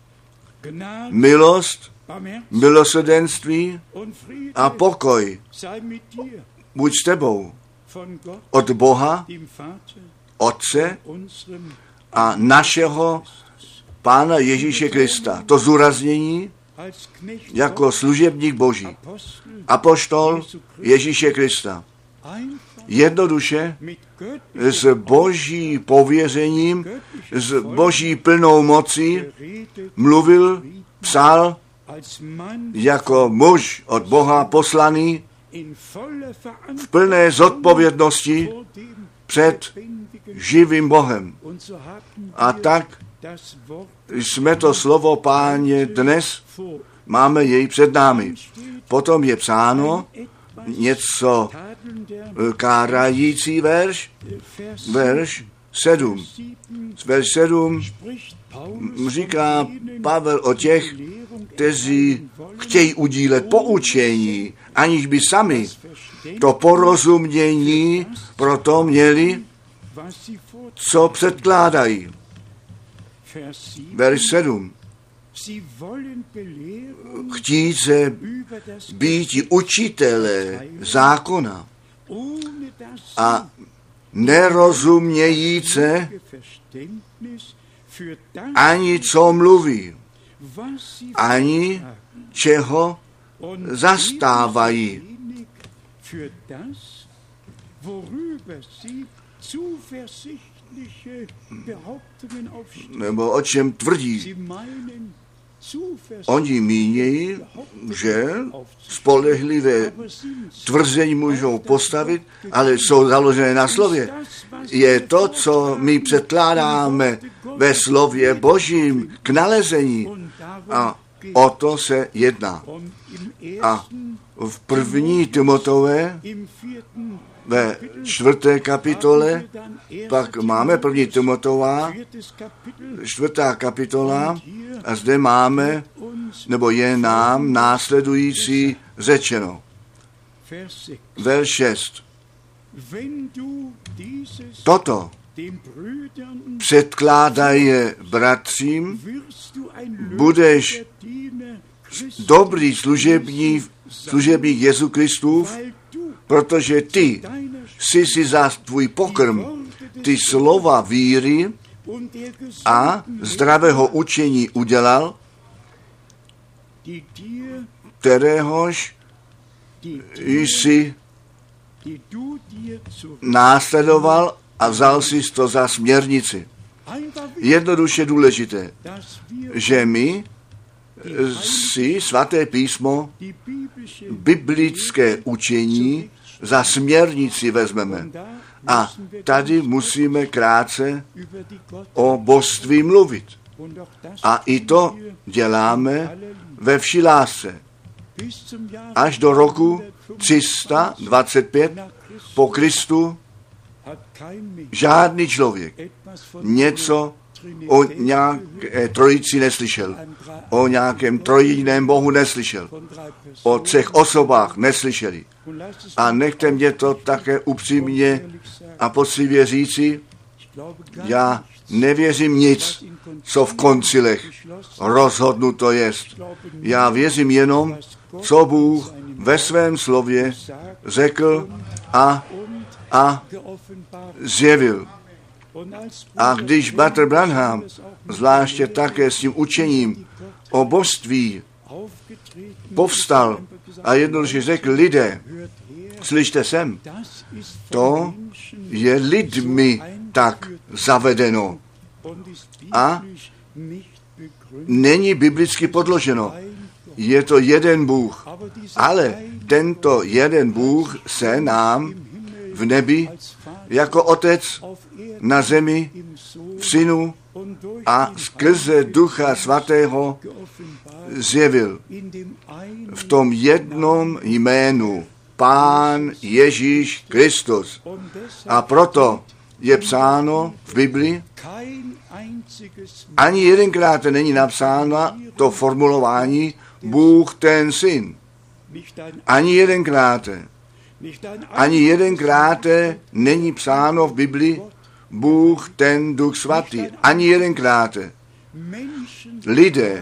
milost, milosrdenství a pokoj buď s tebou od Boha, Otce a našeho Pána Ježíše Krista. To zúraznění jako služebník Boží, apoštol Ježíše Krista. Jednoduše s Boží pověřením, s Boží plnou mocí mluvil, psal jako muž od Boha poslaný v plné zodpovědnosti před živým Bohem. A tak jsme to slovo Páně dnes, máme jej před námi. Potom je psáno něco kárající verš, verš sedm. Verš sedm říká Pavel o těch, kteří chtějí udílet poučení, aniž by sami to porozumění proto měli, co předkládají. Verš sedm. Chtít se být učitelé zákona a nerozumějíce ani co mluví, ani čeho zastávají. Nebo o čem tvrdí. Oni mínějí, že spolehlivé tvrzení můžou postavit, ale jsou založené na slově. Je to, co my předkládáme ve slově Božím k nalezení. A o to se jedná. A v první Timotové, ve čtvrté kapitole, pak máme první Timotová, čtvrtá kapitola, a zde máme, nebo je nám následující řečeno. Verš šest. Toto předkládají bratřím, budeš dobrý služebník, služebník Jezu Kristův, protože ty jsi si za tvůj pokrm ty slova víry a zdravého učení udělal, kteréhož jsi následoval a vzal si to za směrnici. Jednoduše důležité, že my si svaté písmo, biblické učení za směrnici vezmeme. A tady musíme krátce o božství mluvit. A i to děláme ve vší lásce. Až do roku tři sta dvacet pět po Kristu žádný člověk něco o nějaké trojici neslyšel. O nějakém trojjediném Bohu neslyšel. O třech osobách neslyšeli. A nechte mě to také upřímně a poctivě říci, já nevěřím nic, co v koncilech rozhodnuto jest. Já věřím jenom, co Bůh ve svém slově řekl a, a zjevil. A když bratr Branham, zvláště také s tím učením o božství, povstal a jednoduše řekl, lidé, slyšte sem, to je lidmi tak zavedeno a není biblicky podloženo. Je to jeden Bůh, ale tento jeden Bůh se nám v nebi jako Otec na zemi, v Synu a skrze Ducha Svatého zjevil v tom jednom jménu Pán Ježíš Kristus. A proto je psáno v Biblii, ani jedenkrát není napsáno to formulování Bůh ten Syn. Ani jedenkrát, ani jedenkrát není psáno v Biblii Bůh ten Duch Svatý. Ani jedenkrát. Lidé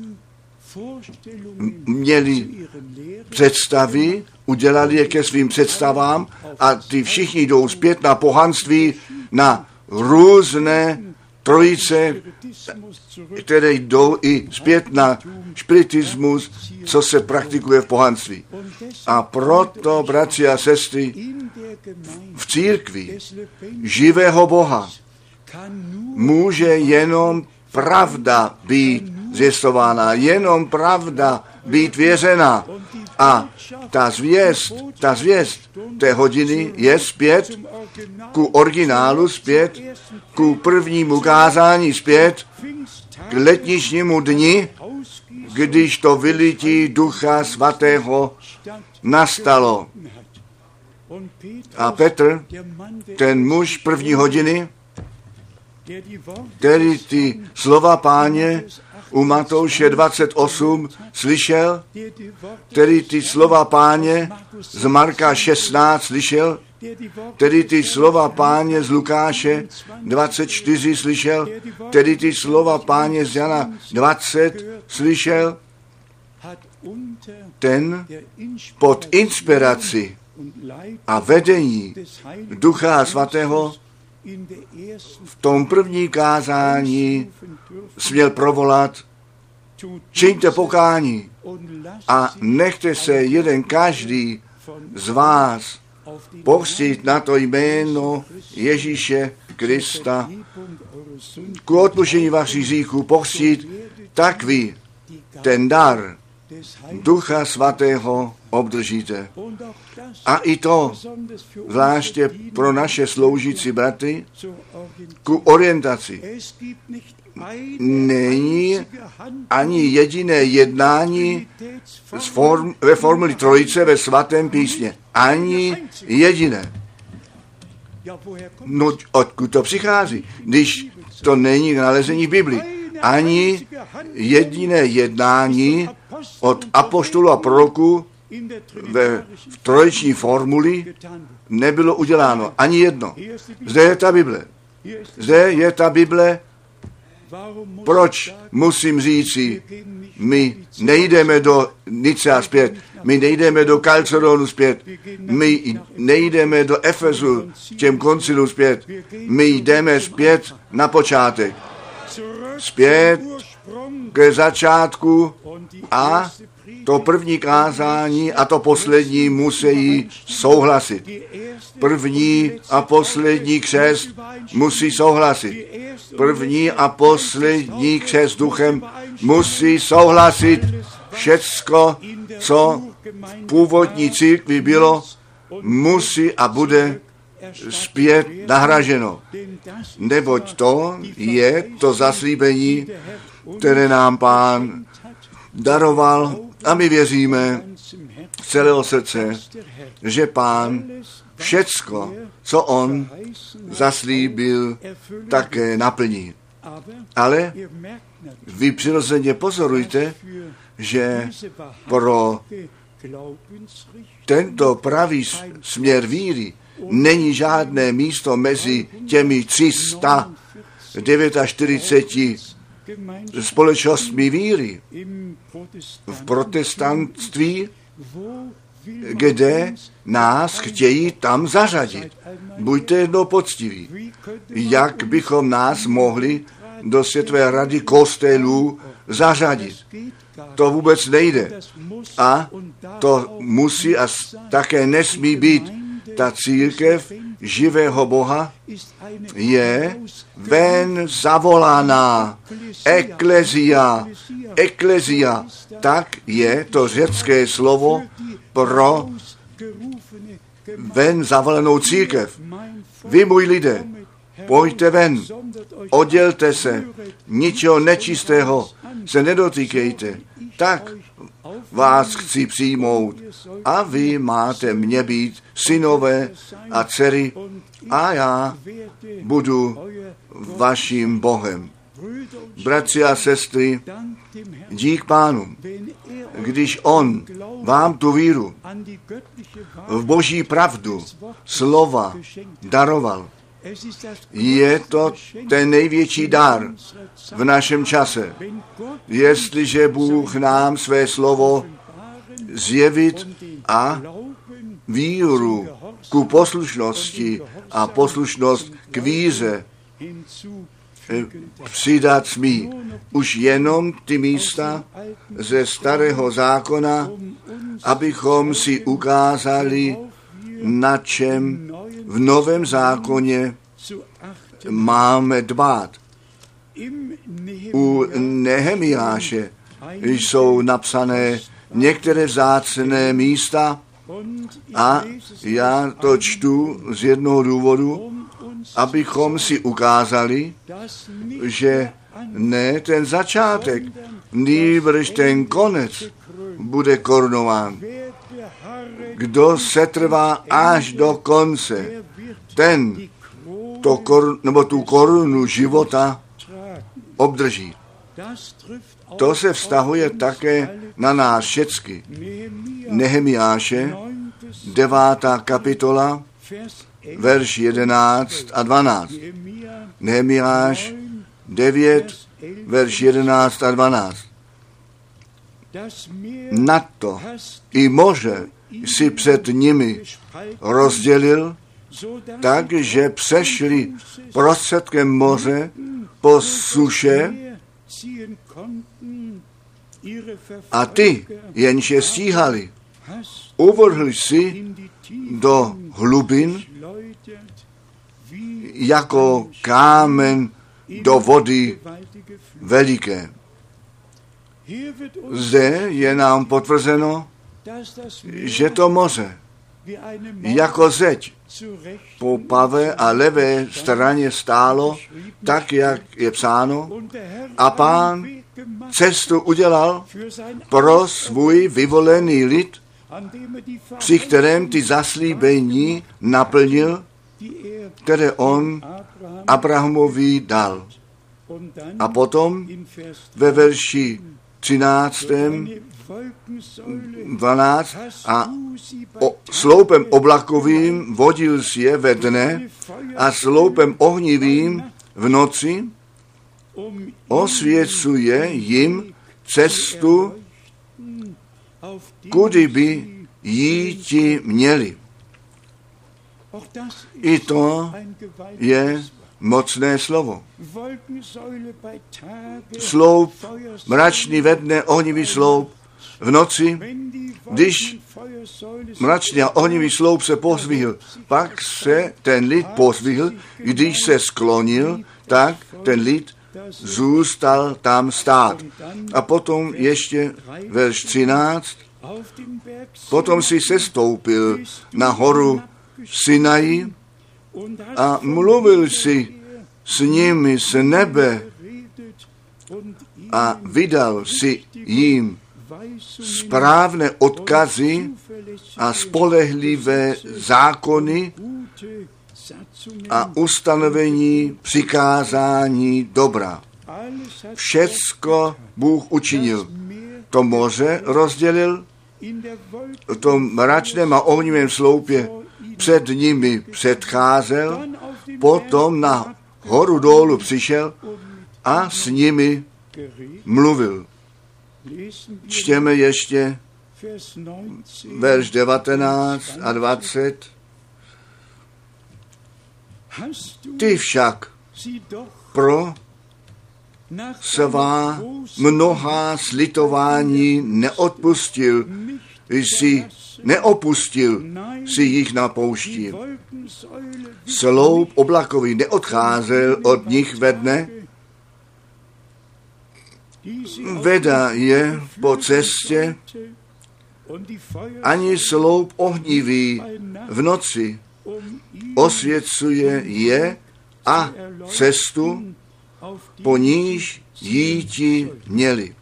měli představy, udělali je ke svým představám a ty všichni jdou zpět na pohanství, na různé trojice, které jdou i zpět na spiritismus, co se praktikuje v pohanství. A proto, bratři a sestry, v církvi živého Boha může jenom pravda být zvěstována, jenom pravda být věřena. A ta zvěst, ta zvěst té hodiny je zpět ku originálu, zpět ku prvnímu kázání, zpět k letničnímu dni, když to vylití Ducha Svatého nastalo. A Petr, ten muž první hodiny, který ty slova Páně u Matouše dvacet osm slyšel, který ty slova Páně z Marka šestnáct slyšel, který ty slova Páně z Lukáše dvacet čtyři slyšel, který ty slova Páně z Jana dvacet slyšel, ten pod inspiraci a vedení Ducha Svatého v tom první kázání směl provolat: čiňte pokání a nechte se jeden každý z vás pohřtit na to jméno Ježíše Krista k odpuštění vašich hříchů, pohřtit, tak vy ten dar Ducha Svatého obdržíte. A i to, zvláště pro naše sloužící bratry, ku orientaci. Není ani jediné jednání form, ve formuli trojice ve svatém písmě. Ani jediné. No, odkud to přichází, když to není k nalezení v Biblii? Ani jediné jednání od apoštolů a proroků ve v trojiční formuli nebylo uděláno. Ani jedno. Zde je ta Bible. Zde je ta Bible. Proč musím říci, my nejdeme do Nicea zpět, my nejdeme do Kalcedonu zpět, my nejdeme do Efesu, těm koncilům zpět, my jdeme zpět na počátek. Zpět ke začátku a to první kázání a to poslední musí souhlasit. První a poslední křest musí souhlasit. První a poslední křest duchem musí souhlasit. Všecko, co v původní církvi bylo, musí a bude zpět nahraženo. Neboť to je to zaslíbení, které nám Pán daroval, a my věříme z celého srdce, že Pán všecko, co on zaslíbil, také naplní. Ale vy přirozeně pozorujte, že pro tento pravý směr víry není žádné místo mezi těmi tři sta čtyřiceti devěti společnostmi víry v protestantství, kde nás chtějí tam zařadit. Buďte jednou poctiví. Jak bychom nás mohli do Světové rady kostelů zařadit? To vůbec nejde. A to musí a také nesmí být. Ta církev živého Boha je ven zavolaná. Eklezia. Eklezia. Tak je to řecké slovo pro ven zavolanou církev. Vy, můj lidé, pojďte ven, oddělte se, ničeho nečistého se nedotýkejte. Tak vás chci přijmout a vy máte mě být synové a dcery a já budu vaším Bohem. Bratři a sestry, dík Pánu, když on vám tu víru v boží pravdu slova daroval. Je to ten největší dar v našem čase. Jestliže Bůh nám své slovo zjevit a víru ku poslušnosti a poslušnost k víře přidat smí. Už jenom ty místa ze starého zákona, abychom si ukázali, na čem v novém zákoně máme dbát. U Nehemiáše jsou napsané některé vzácné místa a já to čtu z jednoho důvodu, abychom si ukázali, že ne ten začátek, nýbrž ten konec bude korunován. Kdo setrvá až do konce, ten to kor, nebo tu korunu života obdrží. To se vztahuje také na nás všecky. Nehemiáše, devátá kapitola, verš jedenáct a dvanáct. Nehemiáš devět, verš jedenáct a dvanáct. Na to i moře si před nimi rozdělil, takže přešli prostředkem moře po suše a ty, jenž je stíhali, uvrhli si do hlubin jako kámen do vody veliké. Zde je nám potvrzeno, že to moře jako zeď po pravé a levé straně stálo, tak, jak je psáno, a Pán cestu udělal pro svůj vyvolený lid, při kterém ty zaslíbení naplnil, které on Abrahamovi dal. A potom ve verši třináctém dvanáct a o, sloupem oblakovým vodil si je ve dne a sloupem ohnivým v noci osvěcuje jim cestu, kudy by jíti měli. I to je mocné slovo. Sloup, mračný ve dne, ohnivý sloup v noci, když mračný a ohnivý sloup se pozvihl, pak se ten lid pozvihl, když se sklonil, tak ten lid zůstal tam stát. A potom ještě verš třináct, potom si sestoupil na horu Sinaji a mluvil si s nimi z nebe a vydal si jim správné odkazy a spolehlivé zákony a ustanovení přikázání dobra. Všecko Bůh učinil. To moře rozdělil, v tom mračném a ohnivém sloupě před nimi předcházel, potom na horu dolů přišel a s nimi mluvil. Čtěme ještě verš devatenáct a dvacet. Ty však pro svá mnohá slitování neodpustil, jsi neopustil si jich na poušti. Sloup oblakový neodcházel od nich ve dne, veda je po cestě, ani sloup ohnivý v noci osvěcuje je a cestu, po níž jíti měli.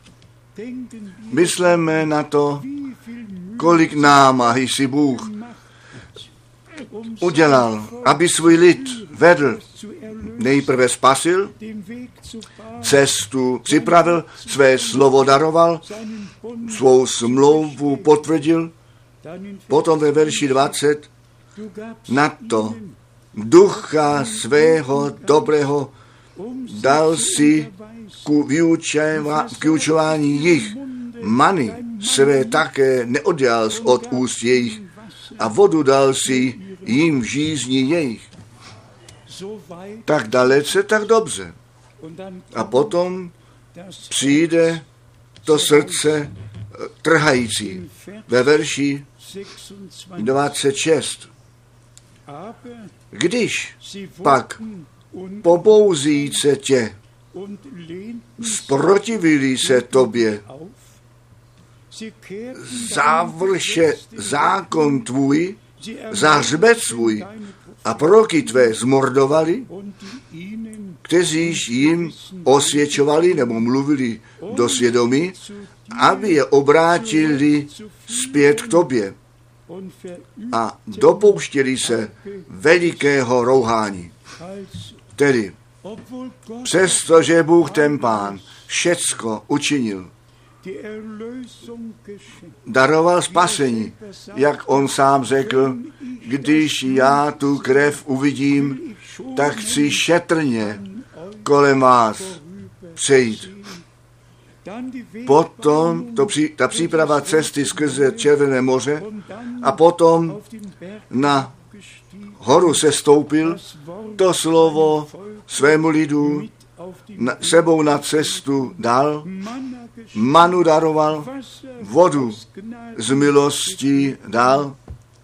Myslíme na to, kolik námahy si Bůh udělal, aby svůj lid vedl. Nejprve spasil, cestu připravil, své slovo daroval, svou smlouvu potvrdil. Potom ve verši dvacet na to ducha svého dobrého dal si ku vyučování jich. Many své také neodjal od úst jejich a vodu dal si jim v žízni jejich. Tak dalece, tak dobře. A potom přijde to srdce trhající ve verši dvacet šest. Když pak pobouzí se tě, zprotivili se tobě, završe zákon tvůj, za hřbet svůj a proroky tvé zmordovali, kteříž jim osvědčovali nebo mluvili do svědomí, aby je obrátili zpět k tobě a dopouštěli se velikého rouhání. Tedy, přestože Bůh ten Pán všecko učinil, daroval spasení, jak on sám řekl, když já tu krev uvidím, tak chci šetrně kolem vás přejít. Potom to při, ta příprava cesty skrze Červené moře a potom na horu se stoupil, to slovo svému lidu na, sebou na cestu dal, manu daroval, vodu z milostí dal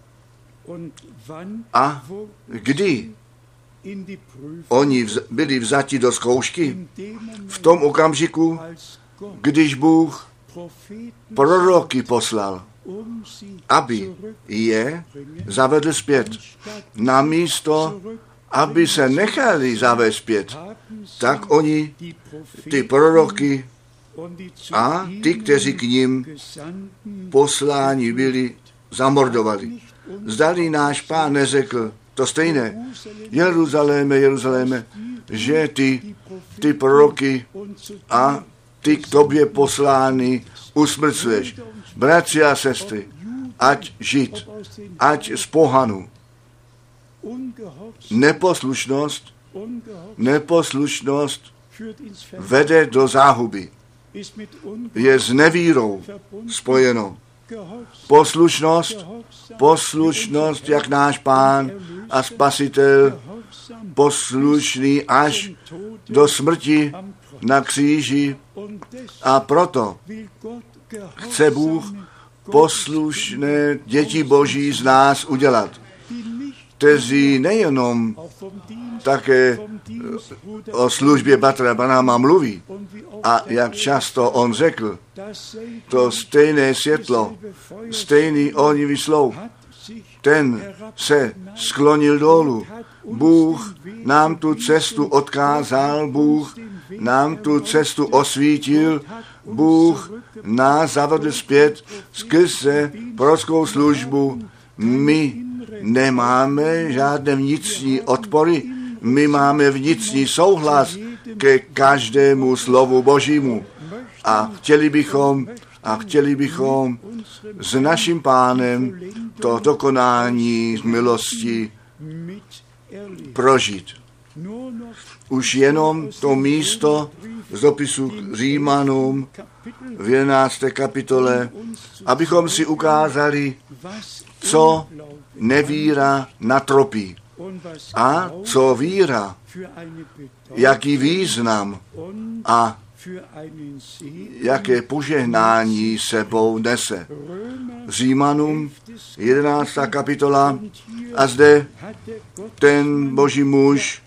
a kdy oni vz, byli vzati do zkoušky, v tom okamžiku, když Bůh proroky poslal, aby je zavedl zpět. Namísto, aby se nechali zavést zpět, tak oni ty proroky a ty, kteří k ním posláni byli, zamordovali. Zdali náš Pán neřekl to stejné. Jeruzaléme, Jeruzaléme, že ty, ty proroky a ty k tobě poslány usmrcuješ. Bratři a sestry, ať žid, ať z pohanu. Neposlušnost, neposlušnost vede do záhuby. Je s nevírou spojeno. Poslušnost, poslušnost, jak náš Pán a Spasitel, poslušný až do smrti na kříži. A proto chce Bůh poslušné děti Boží z nás udělat, kteří nejenom také o službě Bratra Branhama mluví, a jak často on řekl, to stejné světlo, stejný ohnivý sloup, ten se sklonil dolů. Bůh nám tu cestu odkázal, Bůh nám tu cestu osvítil, Bůh nás zavedl zpět skrze prorockou službu. My nemáme žádné vnitřní odpory, my máme vnitřní souhlas ke každému slovu Božímu. A chtěli bychom, a chtěli bychom s naším Pánem to dokonání z milosti prožít. Už jenom to místo z dopisu k Římanům v jedenácté kapitole, abychom si ukázali, co nevíra natropí a co víra, jaký význam a jaké požehnání sebou nese. Římanům jedenáctá kapitola a zde ten Boží muž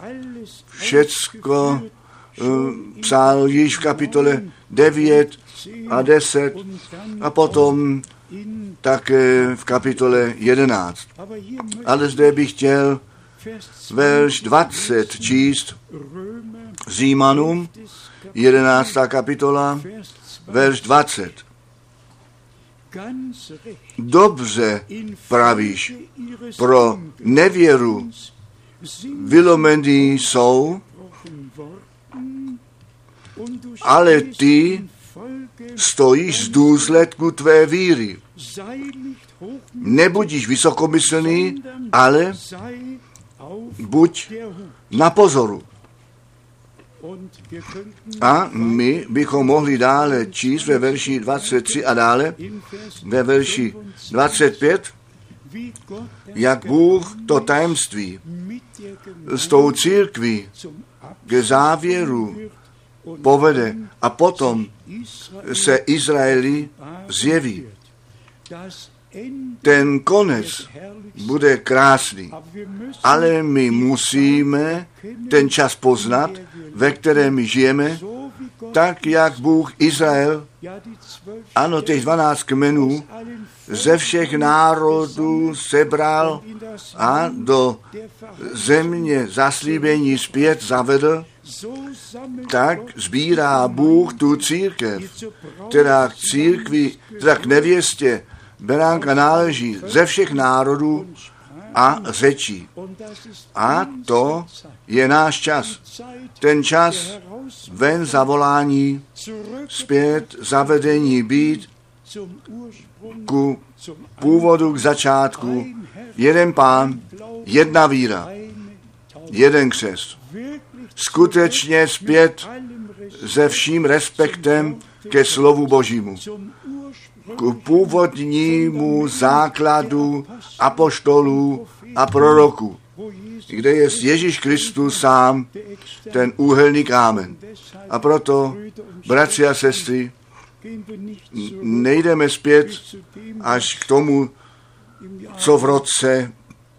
všecko uh, psal již v kapitole devět a deset a potom také v kapitole jedenáct. Ale zde bych chtěl verš dvacet číst, Římanům jedenáctá kapitola, verš dvacet. Dobře pravíš, pro nevěru vylomení jsou, ale ty stojíš z důsledku tvé víry. Nebudíš vysokomyslný, ale buď na pozoru. A my bychom mohli dále číst ve verši dvacet tři a dále, ve verši dvacet pět, jak Bůh to tajemství s tou církví k závěru povede a potom se Izraeli zjeví. Ten konec bude krásný, ale my musíme ten čas poznat, ve kterém my žijeme, tak jak Bůh Izrael, ano, těch dvanáct kmenů, ze všech národů sebral a do země zaslíbení zpět zavedl, tak sbírá Bůh tu církev, která k církvi, teda k nevěstě beránka náleží ze všech národů a řečí. A to je náš čas. Ten čas ven zavolání, zpět zavedení být ku původu, k začátku. Jeden Pán, jedna víra, jeden křest. Skutečně zpět se vším respektem ke slovu Božímu. K původnímu základu apoštolů a proroků, kde je Ježíš Kristus sám ten úhelný kámen. A proto, bratři a sestry, nejdeme zpět až k tomu, co v roce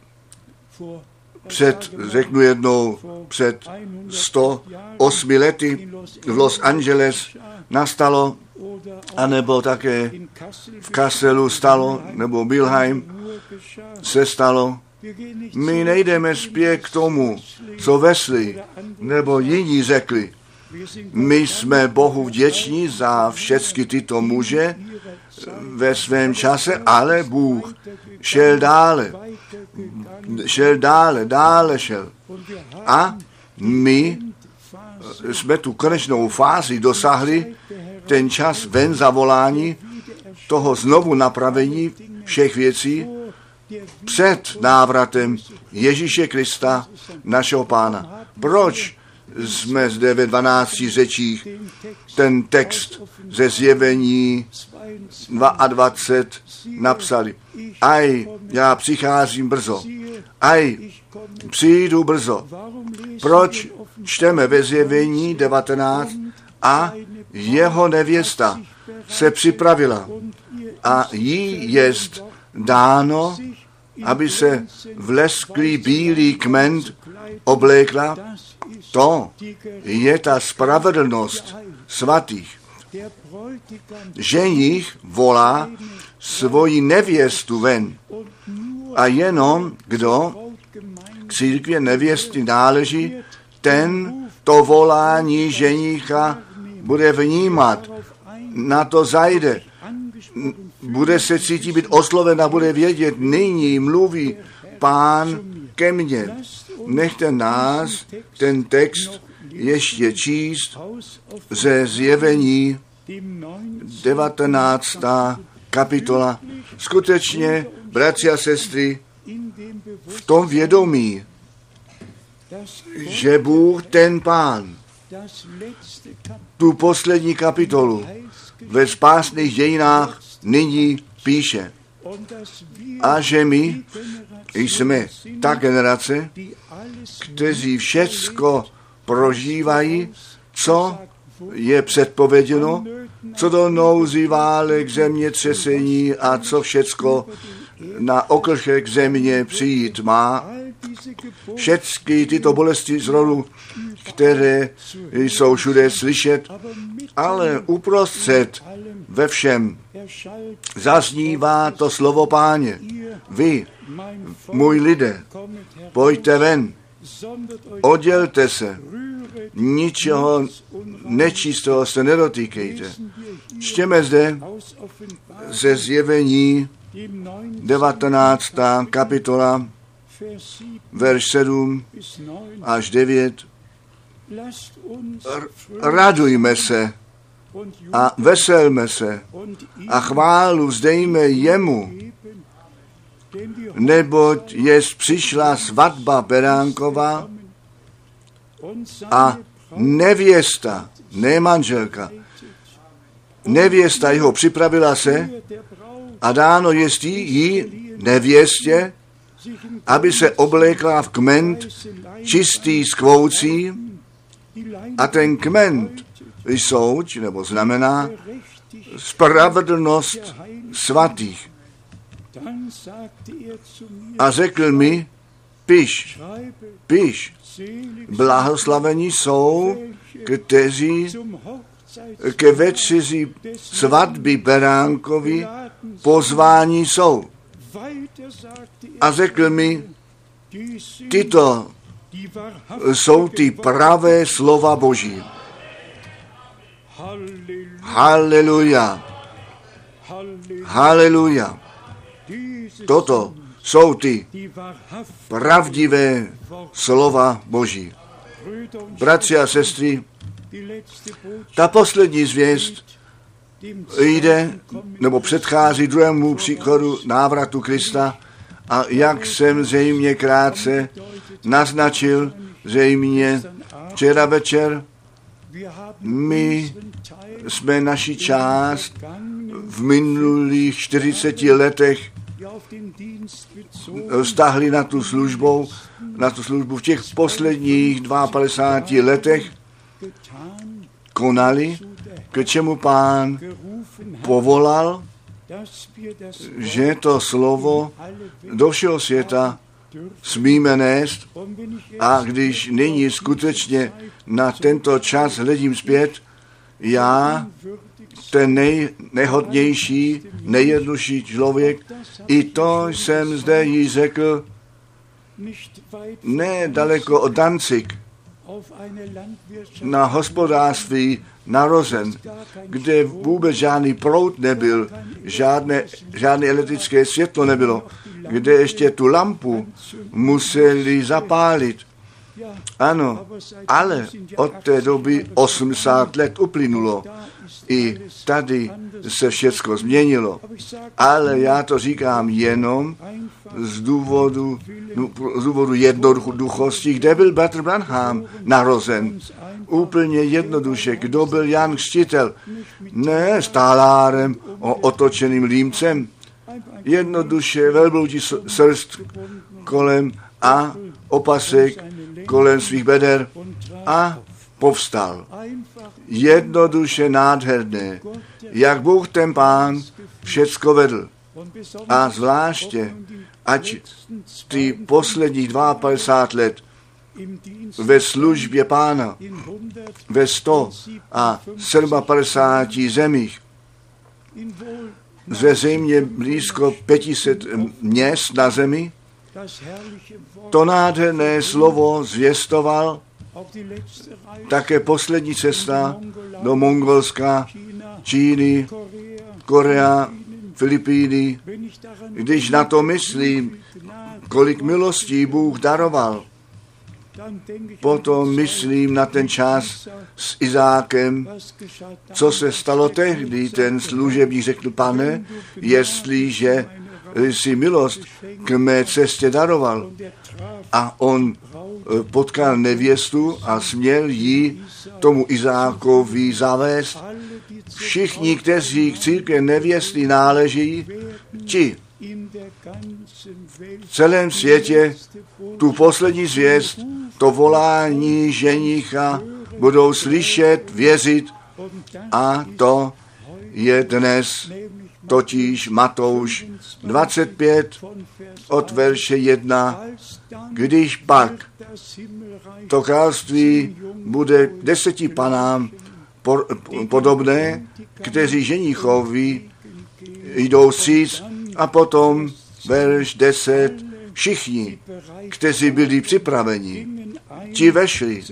před, řeknu jednou, před sto osmi lety v Los Angeles nastalo, anebo také v Kasselu stalo, nebo Bilheim se stalo. My nejdeme zpět k tomu, co Wesley nebo jiní řekli. My jsme Bohu vděční za všechny tyto muže ve svém čase, ale Bůh šel dále. Šel dále, dále šel. A my jsme tu konečnou fázi dosáhli, ten čas ven zavolání, toho znovu napravení všech věcí před návratem Ježíše Krista, našeho Pána. Proč jsme zde ve dvanácti řečích ten text ze Zjevení dvacet dva napsali? Aj, já přicházím brzo. Aj, přijdu brzo. Proč čteme ve Zjevení devatenáct a jeho nevěsta se připravila a jí jest dáno, aby se v lesklý bílý kment oblékla. To je ta spravedlnost svatých. Ženich volá svoji nevěstu ven a jenom kdo k církvi nevěsty náleží, ten to volání ženicha bude vnímat, na to zajde, bude se cítit být osloven a bude vědět, nyní mluví Pán ke mně. Nechte nás ten text ještě číst ze Zjevení devatenáctá kapitola. Skutečně, bratři a sestry, v tom vědomí, že Bůh, ten Pán, tu poslední kapitolu ve spásných dějinách nyní píše. A že my jsme ta generace, kteří všecko prožívají, co je předpověděno, co do nouzy, válek, zemětřesení a co všecko na okršek země přijít má. Všechny tyto bolesti z rodu, které jsou všude slyšet, ale uprostřed ve všem zaznívá to slovo Páně. Vy, můj lidé, pojďte ven, oddělte se, ničeho nečistého se nedotýkejte. Čtěme zde ze Zjevení devatenáctá kapitola, verš sedm až devět. Radujme se a veselme se a chválu vzdejme jemu, neboť jest přišla svatba beránková a nevěsta, ne manželka, nevěsta jeho připravila se a dáno jest jí nevěstě, aby se oblékla v kment čistý skvoucí, a ten kment jsou, nebo znamená spravedlnost svatých. A řekl mi, piš, piš, blahoslavení jsou, kteří ke večeři svatby beránkovi pozvání jsou. A řekl mi, tyto jsou ty pravé slova Boží. Haleluja. Haleluja. Toto jsou ty pravdivé slova Boží. Bratři a sestry, ta poslední zvěst jde, nebo předchází druhému příchodu návratu Krista, a jak jsem zřejmě krátce naznačil, zřejmě včera večer, my jsme naši část v minulých čtyřiceti letech vztahli na tu službu, na tu službu v těch posledních padesáti dvou letech konali, k čemu Pán povolal, že to slovo do všeho světa smíme nést, a když nyní skutečně na tento čas hledím zpět, já, ten nejnehodnější, nejjednodušší člověk, i to jsem zde jí řekl, ne daleko od Danzig, na hospodářství narozen, kde vůbec žádný proud nebyl, žádné, žádné elektrické světlo nebylo, kde ještě tu lampu museli zapálit. Ano, ale od té doby osmdesát let uplynulo. I tady se všecko změnilo. Ale já to říkám jenom z důvodu, z důvodu jednoduchosti, kde byl bratr Branham narozen. Úplně jednoduše, kdo byl Jan Křtitel. Ne s talárem, otočeným límcem. Jednoduše velbloudí srst kolem a opasek kolem svých beder a povstal. Jednoduše nádherné, jak Bůh ten Pán všecko vedl. A zvláště, ať ty posledních padesát dva let ve službě Pána ve sto padesát sedmi zemích, ze země blízko pět set měst na zemi, to nádherné slovo zvěstoval také poslední cesta do Mongolska, Číny, Korea, Filipíny. Když na to myslím, kolik milostí Bůh daroval, potom myslím na ten čas s Izákem, co se stalo tehdy. Ten služebník řekl, pane, jestliže si milost k mé cestě daroval. A on potkal nevěstu a směl jí tomu Izákovi zavést. Všichni, kteří k církvi nevěsty náleží, ti v celém světě tu poslední zvěst, to volání ženicha budou slyšet, věřit, a to je dnes totiž Matouš dvacet pět od verše jedna, když pak to království bude deseti panám podobné, kteří ženichovi jdou vstříc, a potom verš deset, všichni, kteří byli připraveni, ti vešli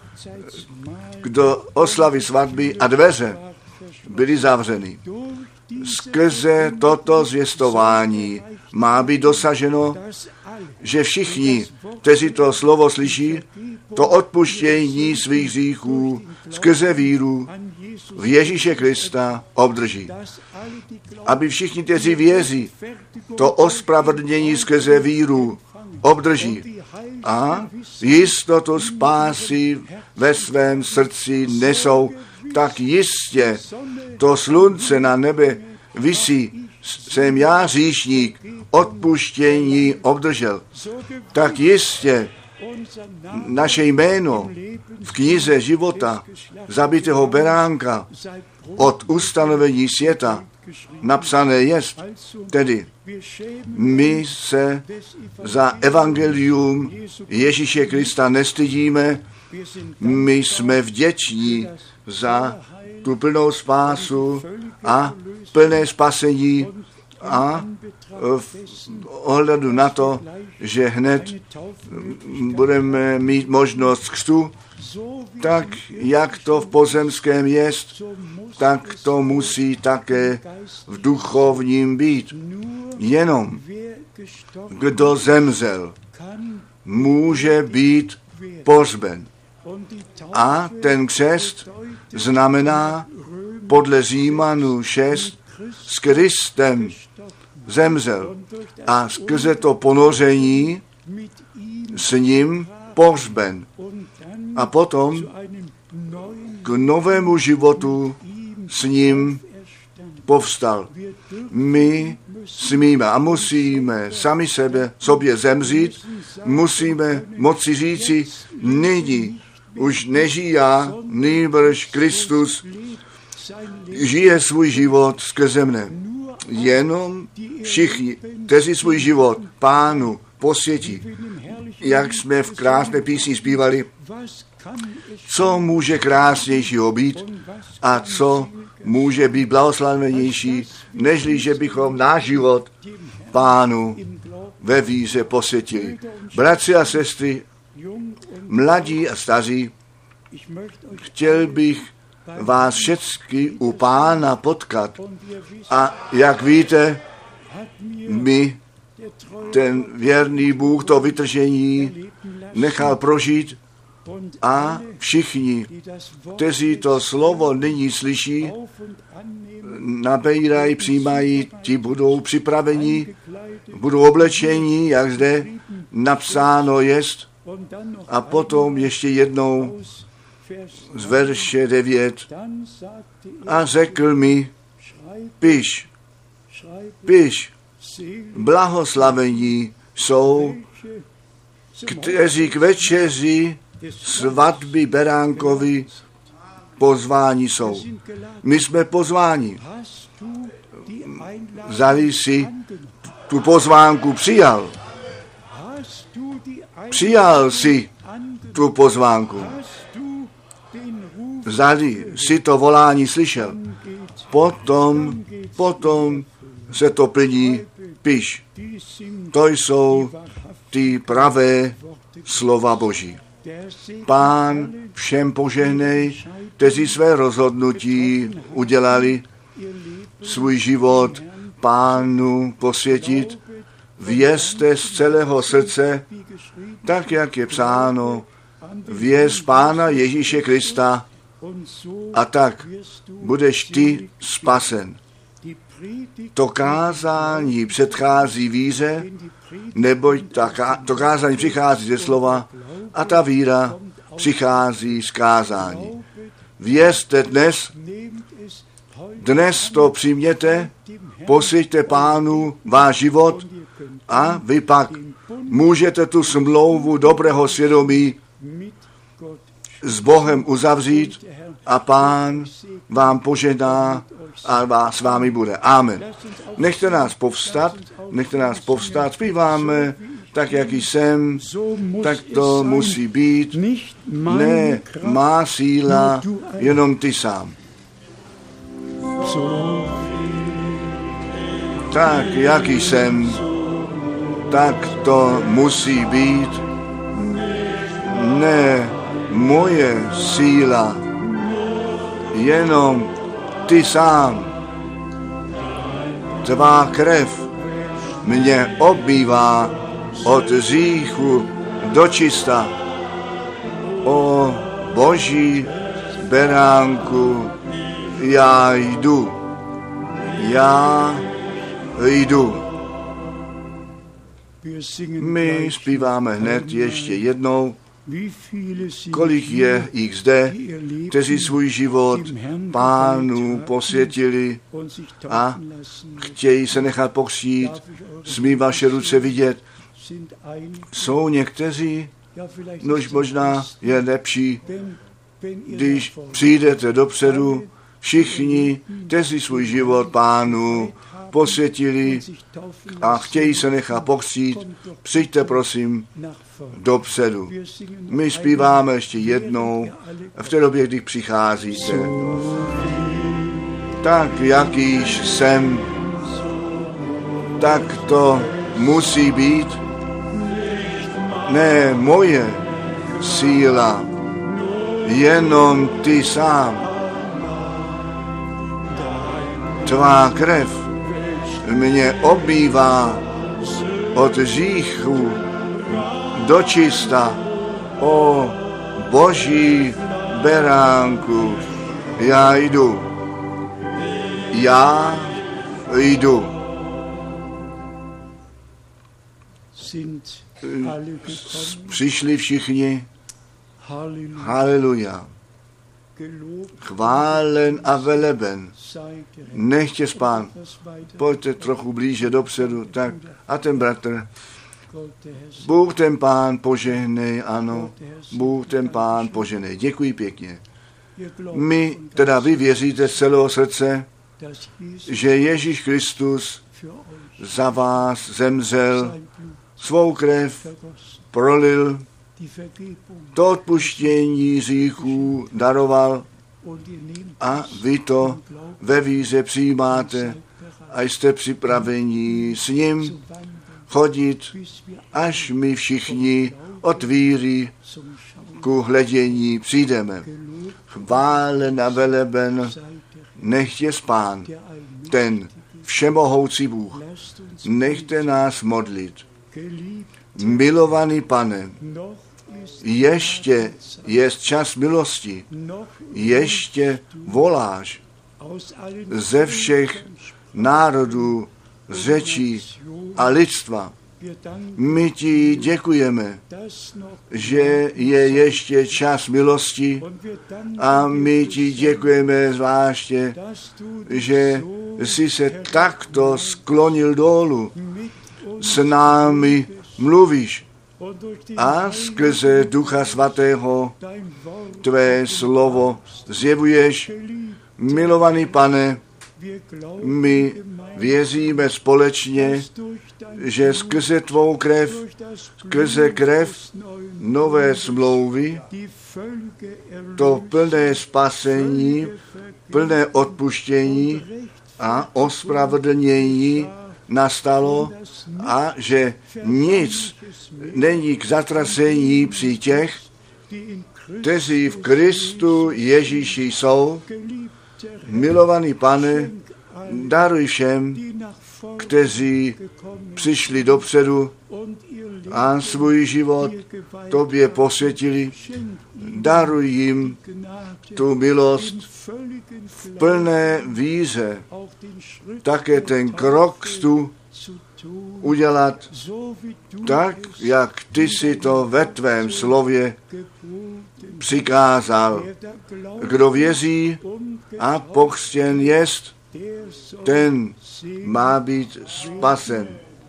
do oslavy svatby a dveře byly zavřeny. Skrze toto zvěstování má být dosaženo, že všichni, kteří to slovo slyší, to odpuštění svých hříchů skrze víru v Ježíše Krista obdrží. Aby všichni, kteří věří, to ospravedlnění skrze víru obdrží a jistotu spásy ve svém srdci nesou, tak jistě to slunce na nebe visí, jsem já hříšník, odpuštění obdržel. Tak jistě naše jméno v knize života zabitého beránka od ustanovení světa napsané jest. Tedy my se za evangelium Ježíše Krista nestydíme, my jsme vděční za tu plnou spásu a plné spasení a v ohledu na to, že hned budeme mít možnost křtu, tak jak to v pozemském jest, tak to musí také v duchovním být. Jenom kdo zemřel, může být pohřben. A ten křest znamená podle Římanů šest s Kristem zemřel a skrze to ponoření s ním pohřben. A potom k novému životu s ním povstal. My smíme a musíme sami sebe sobě zemřít, musíme moci říci, nyní už nežij já, nýbrž Kristus žije svůj život skrze mne. Jenom všichni, kteří svůj život Pánu posvětí, jak jsme v krásné písni zpívali, co může krásnějšího být a co může být blahoslavenější, nežli, že bychom náš život Pánu ve víře posvětili. Bratři a sestry, mladí a staří, chtěl bych vás všechny u Pána potkat. A jak víte, mi ten věrný Bůh to vytržení nechal prožít a všichni, kteří to slovo nyní slyší, nabírají, přijímají, ti budou připraveni, budou oblečení, jak zde napsáno jest. A potom ještě jednou z verše devět. A řekl mi, piš, piš, blahoslavení jsou, kteří k večeři svatby beránkovi pozváni jsou. My jsme pozváni. Vzali si tu pozvánku, přijal. Přijal si tu pozvánku. Vzali si to volání slyšel. Potom, potom se to plní, piš. To jsou ty pravé slova Boží. Pán všem požehnej, kteří své rozhodnutí udělali, svůj život Pánu posvětit, vězte z celého srdce, tak jak je psáno, věz Pána Ježíše Krista a tak budeš ty spasen. To kázání předchází víře, neboť to kázání přichází ze slova a ta víra přichází z kázání. Vězte dnes, dnes to přijměte, posvěťte Pánu váš život a vy pak můžete tu smlouvu dobrého svědomí s Bohem uzavřít a Pán vám požehná a vás s vámi bude. Amen. Nechte nás povstat, nechte nás povstat, zpíváme tak, jak jsem, tak to musí být. Ne má síla, jenom ty sám. Tak, jak jsem, tak to musí být. ne moje síla, jenom ty sám. Tvá krev mě obmývá od hříchu do čista. O Boží beránku, já jdu, já jdu. My zpíváme hned ještě jednou, kolik je jich zde, kteří svůj život Pánu posvětili a chtějí se nechat pokřtít. Smí vaše ruce vidět. Jsou někteří, nož možná je lepší, když přijdete dopředu, všichni, kteří svůj život Pánu posvětili a chtějí se nechat pokřtít, přijďte prosím dopředu. My zpíváme ještě jednou v té době, kdy přicházíte. Tak, jakýž jsem, tak to musí být. Ne moje síla, jenom ty sám. Tvá krev mě obmývá od hříchu do čista. O Boží beránku, já jdu, já jdu. Přišli všichni, haleluja. Chválen a veleben. Nechtě spán. Pojďte trochu blíže dopředu. Tak. A ten bratr. Bůh ten Pán požehnej, ano. Bůh ten Pán požehnej. Děkuji pěkně. My, teda vy věříte z celého srdce, že Ježíš Kristus za vás zemřel, svou krev prolil, to odpuštění hříchů daroval a vy to ve víře přijímáte a jste připraveni s ním chodit, až my všichni od víry ku hledění přijdeme. Chválen a veleben, nechtě Pán, ten všemohoucí Bůh. Nechte nás modlit. Milovaný Pane, ještě je čas milosti, ještě voláš ze všech národů, řečí a lidstva. My ti děkujeme, že je ještě čas milosti a my ti děkujeme zvláště, že jsi se takto sklonil dolů, s námi mluvíš a skrze Ducha Svatého tvé slovo zjevuješ. Milovaný Pane, my věříme společně, že skrze tvou krev, skrze krev nové smlouvy, to plné spasení, plné odpuštění a ospravedlnění nastalo a že nic není k zatracení při těch, kteří v Kristu Ježíši jsou. Milovaný Pane, daruj všem, kteří přišli dopředu a svůj život tobě posvětili, daruj jim tu milost v plné víře, také ten krok tu udělat tak, jak ty si to ve tvém slově přikázal. Kdo věří a pokřtěn jest, ten má být spasen.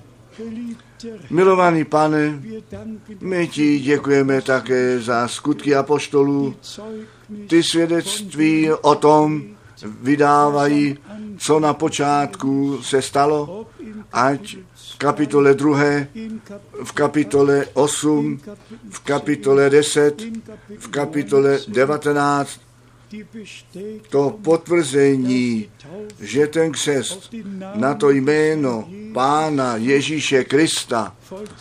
Milovaný Pane, my ti děkujeme také za skutky apoštolů. Ty svědectví o tom vydávají, co na počátku se stalo, ať v kapitole druhé, v kapitole osm, v kapitole deset, v kapitole devatenáct, to potvrzení, že ten křest na to jméno Pána Ježíše Krista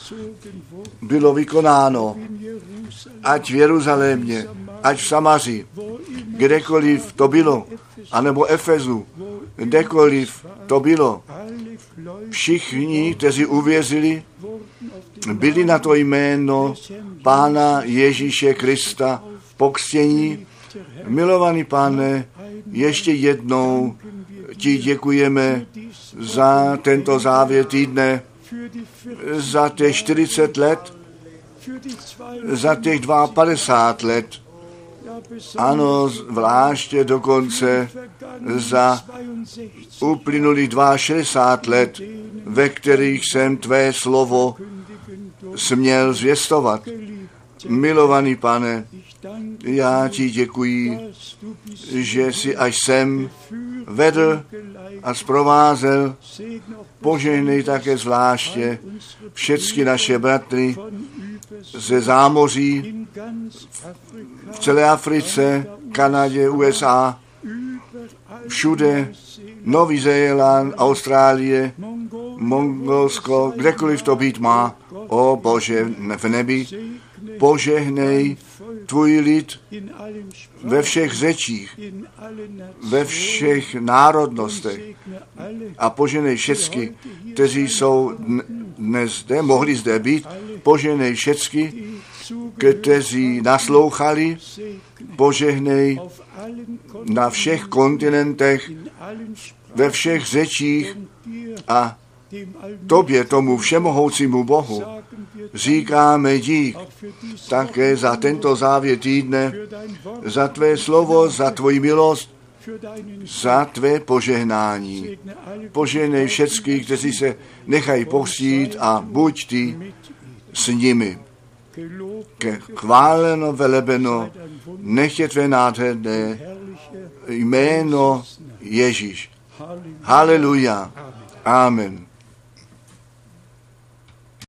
bylo vykonáno, ať v Jeruzalémě, ať v Samaři, kdekoliv to bylo, anebo Efezu, kdekoliv to bylo. Všichni, kteří uvěřili, byli na to jméno Pána Ježíše Krista pokřtění. Milovaný Pane, ještě jednou ti děkujeme za tento závěr týdne, za těch čtyřicet let, za těch padesát dva let, ano, zvláště dokonce za uplynulých šedesát dva let, ve kterých jsem tvé slovo směl zvěstovat. Milovaný Pane, já ti děkuji, že jsi až sem vedl a zprovázel. Požehnej také zvláště všechny naše bratry ze zámoří v celé Africe, Kanadě, U S A, všude, Nový Zéland, Austrálie, Mongolsko, kdekoliv to být má. O Bože, v nebi, požehnej tvůj lid ve všech řečích, ve všech národnostech a požehnej všecky, kteří jsou dnes zde, mohli zde být, požehnej všecky, kteří naslouchali, požehnej na všech kontinentech, ve všech řečích a tobě, tomu všemohoucímu Bohu, říkáme dík také za tento závěr týdne, za tvé slovo, za tvoji milost, za tvé požehnání. Požehnej všecky, kteří se nechají pokřtít a buď ty s nimi. Ke chváleno, velebeno, nech je tvé nádherné jméno Ježíš. Haleluja. Amen.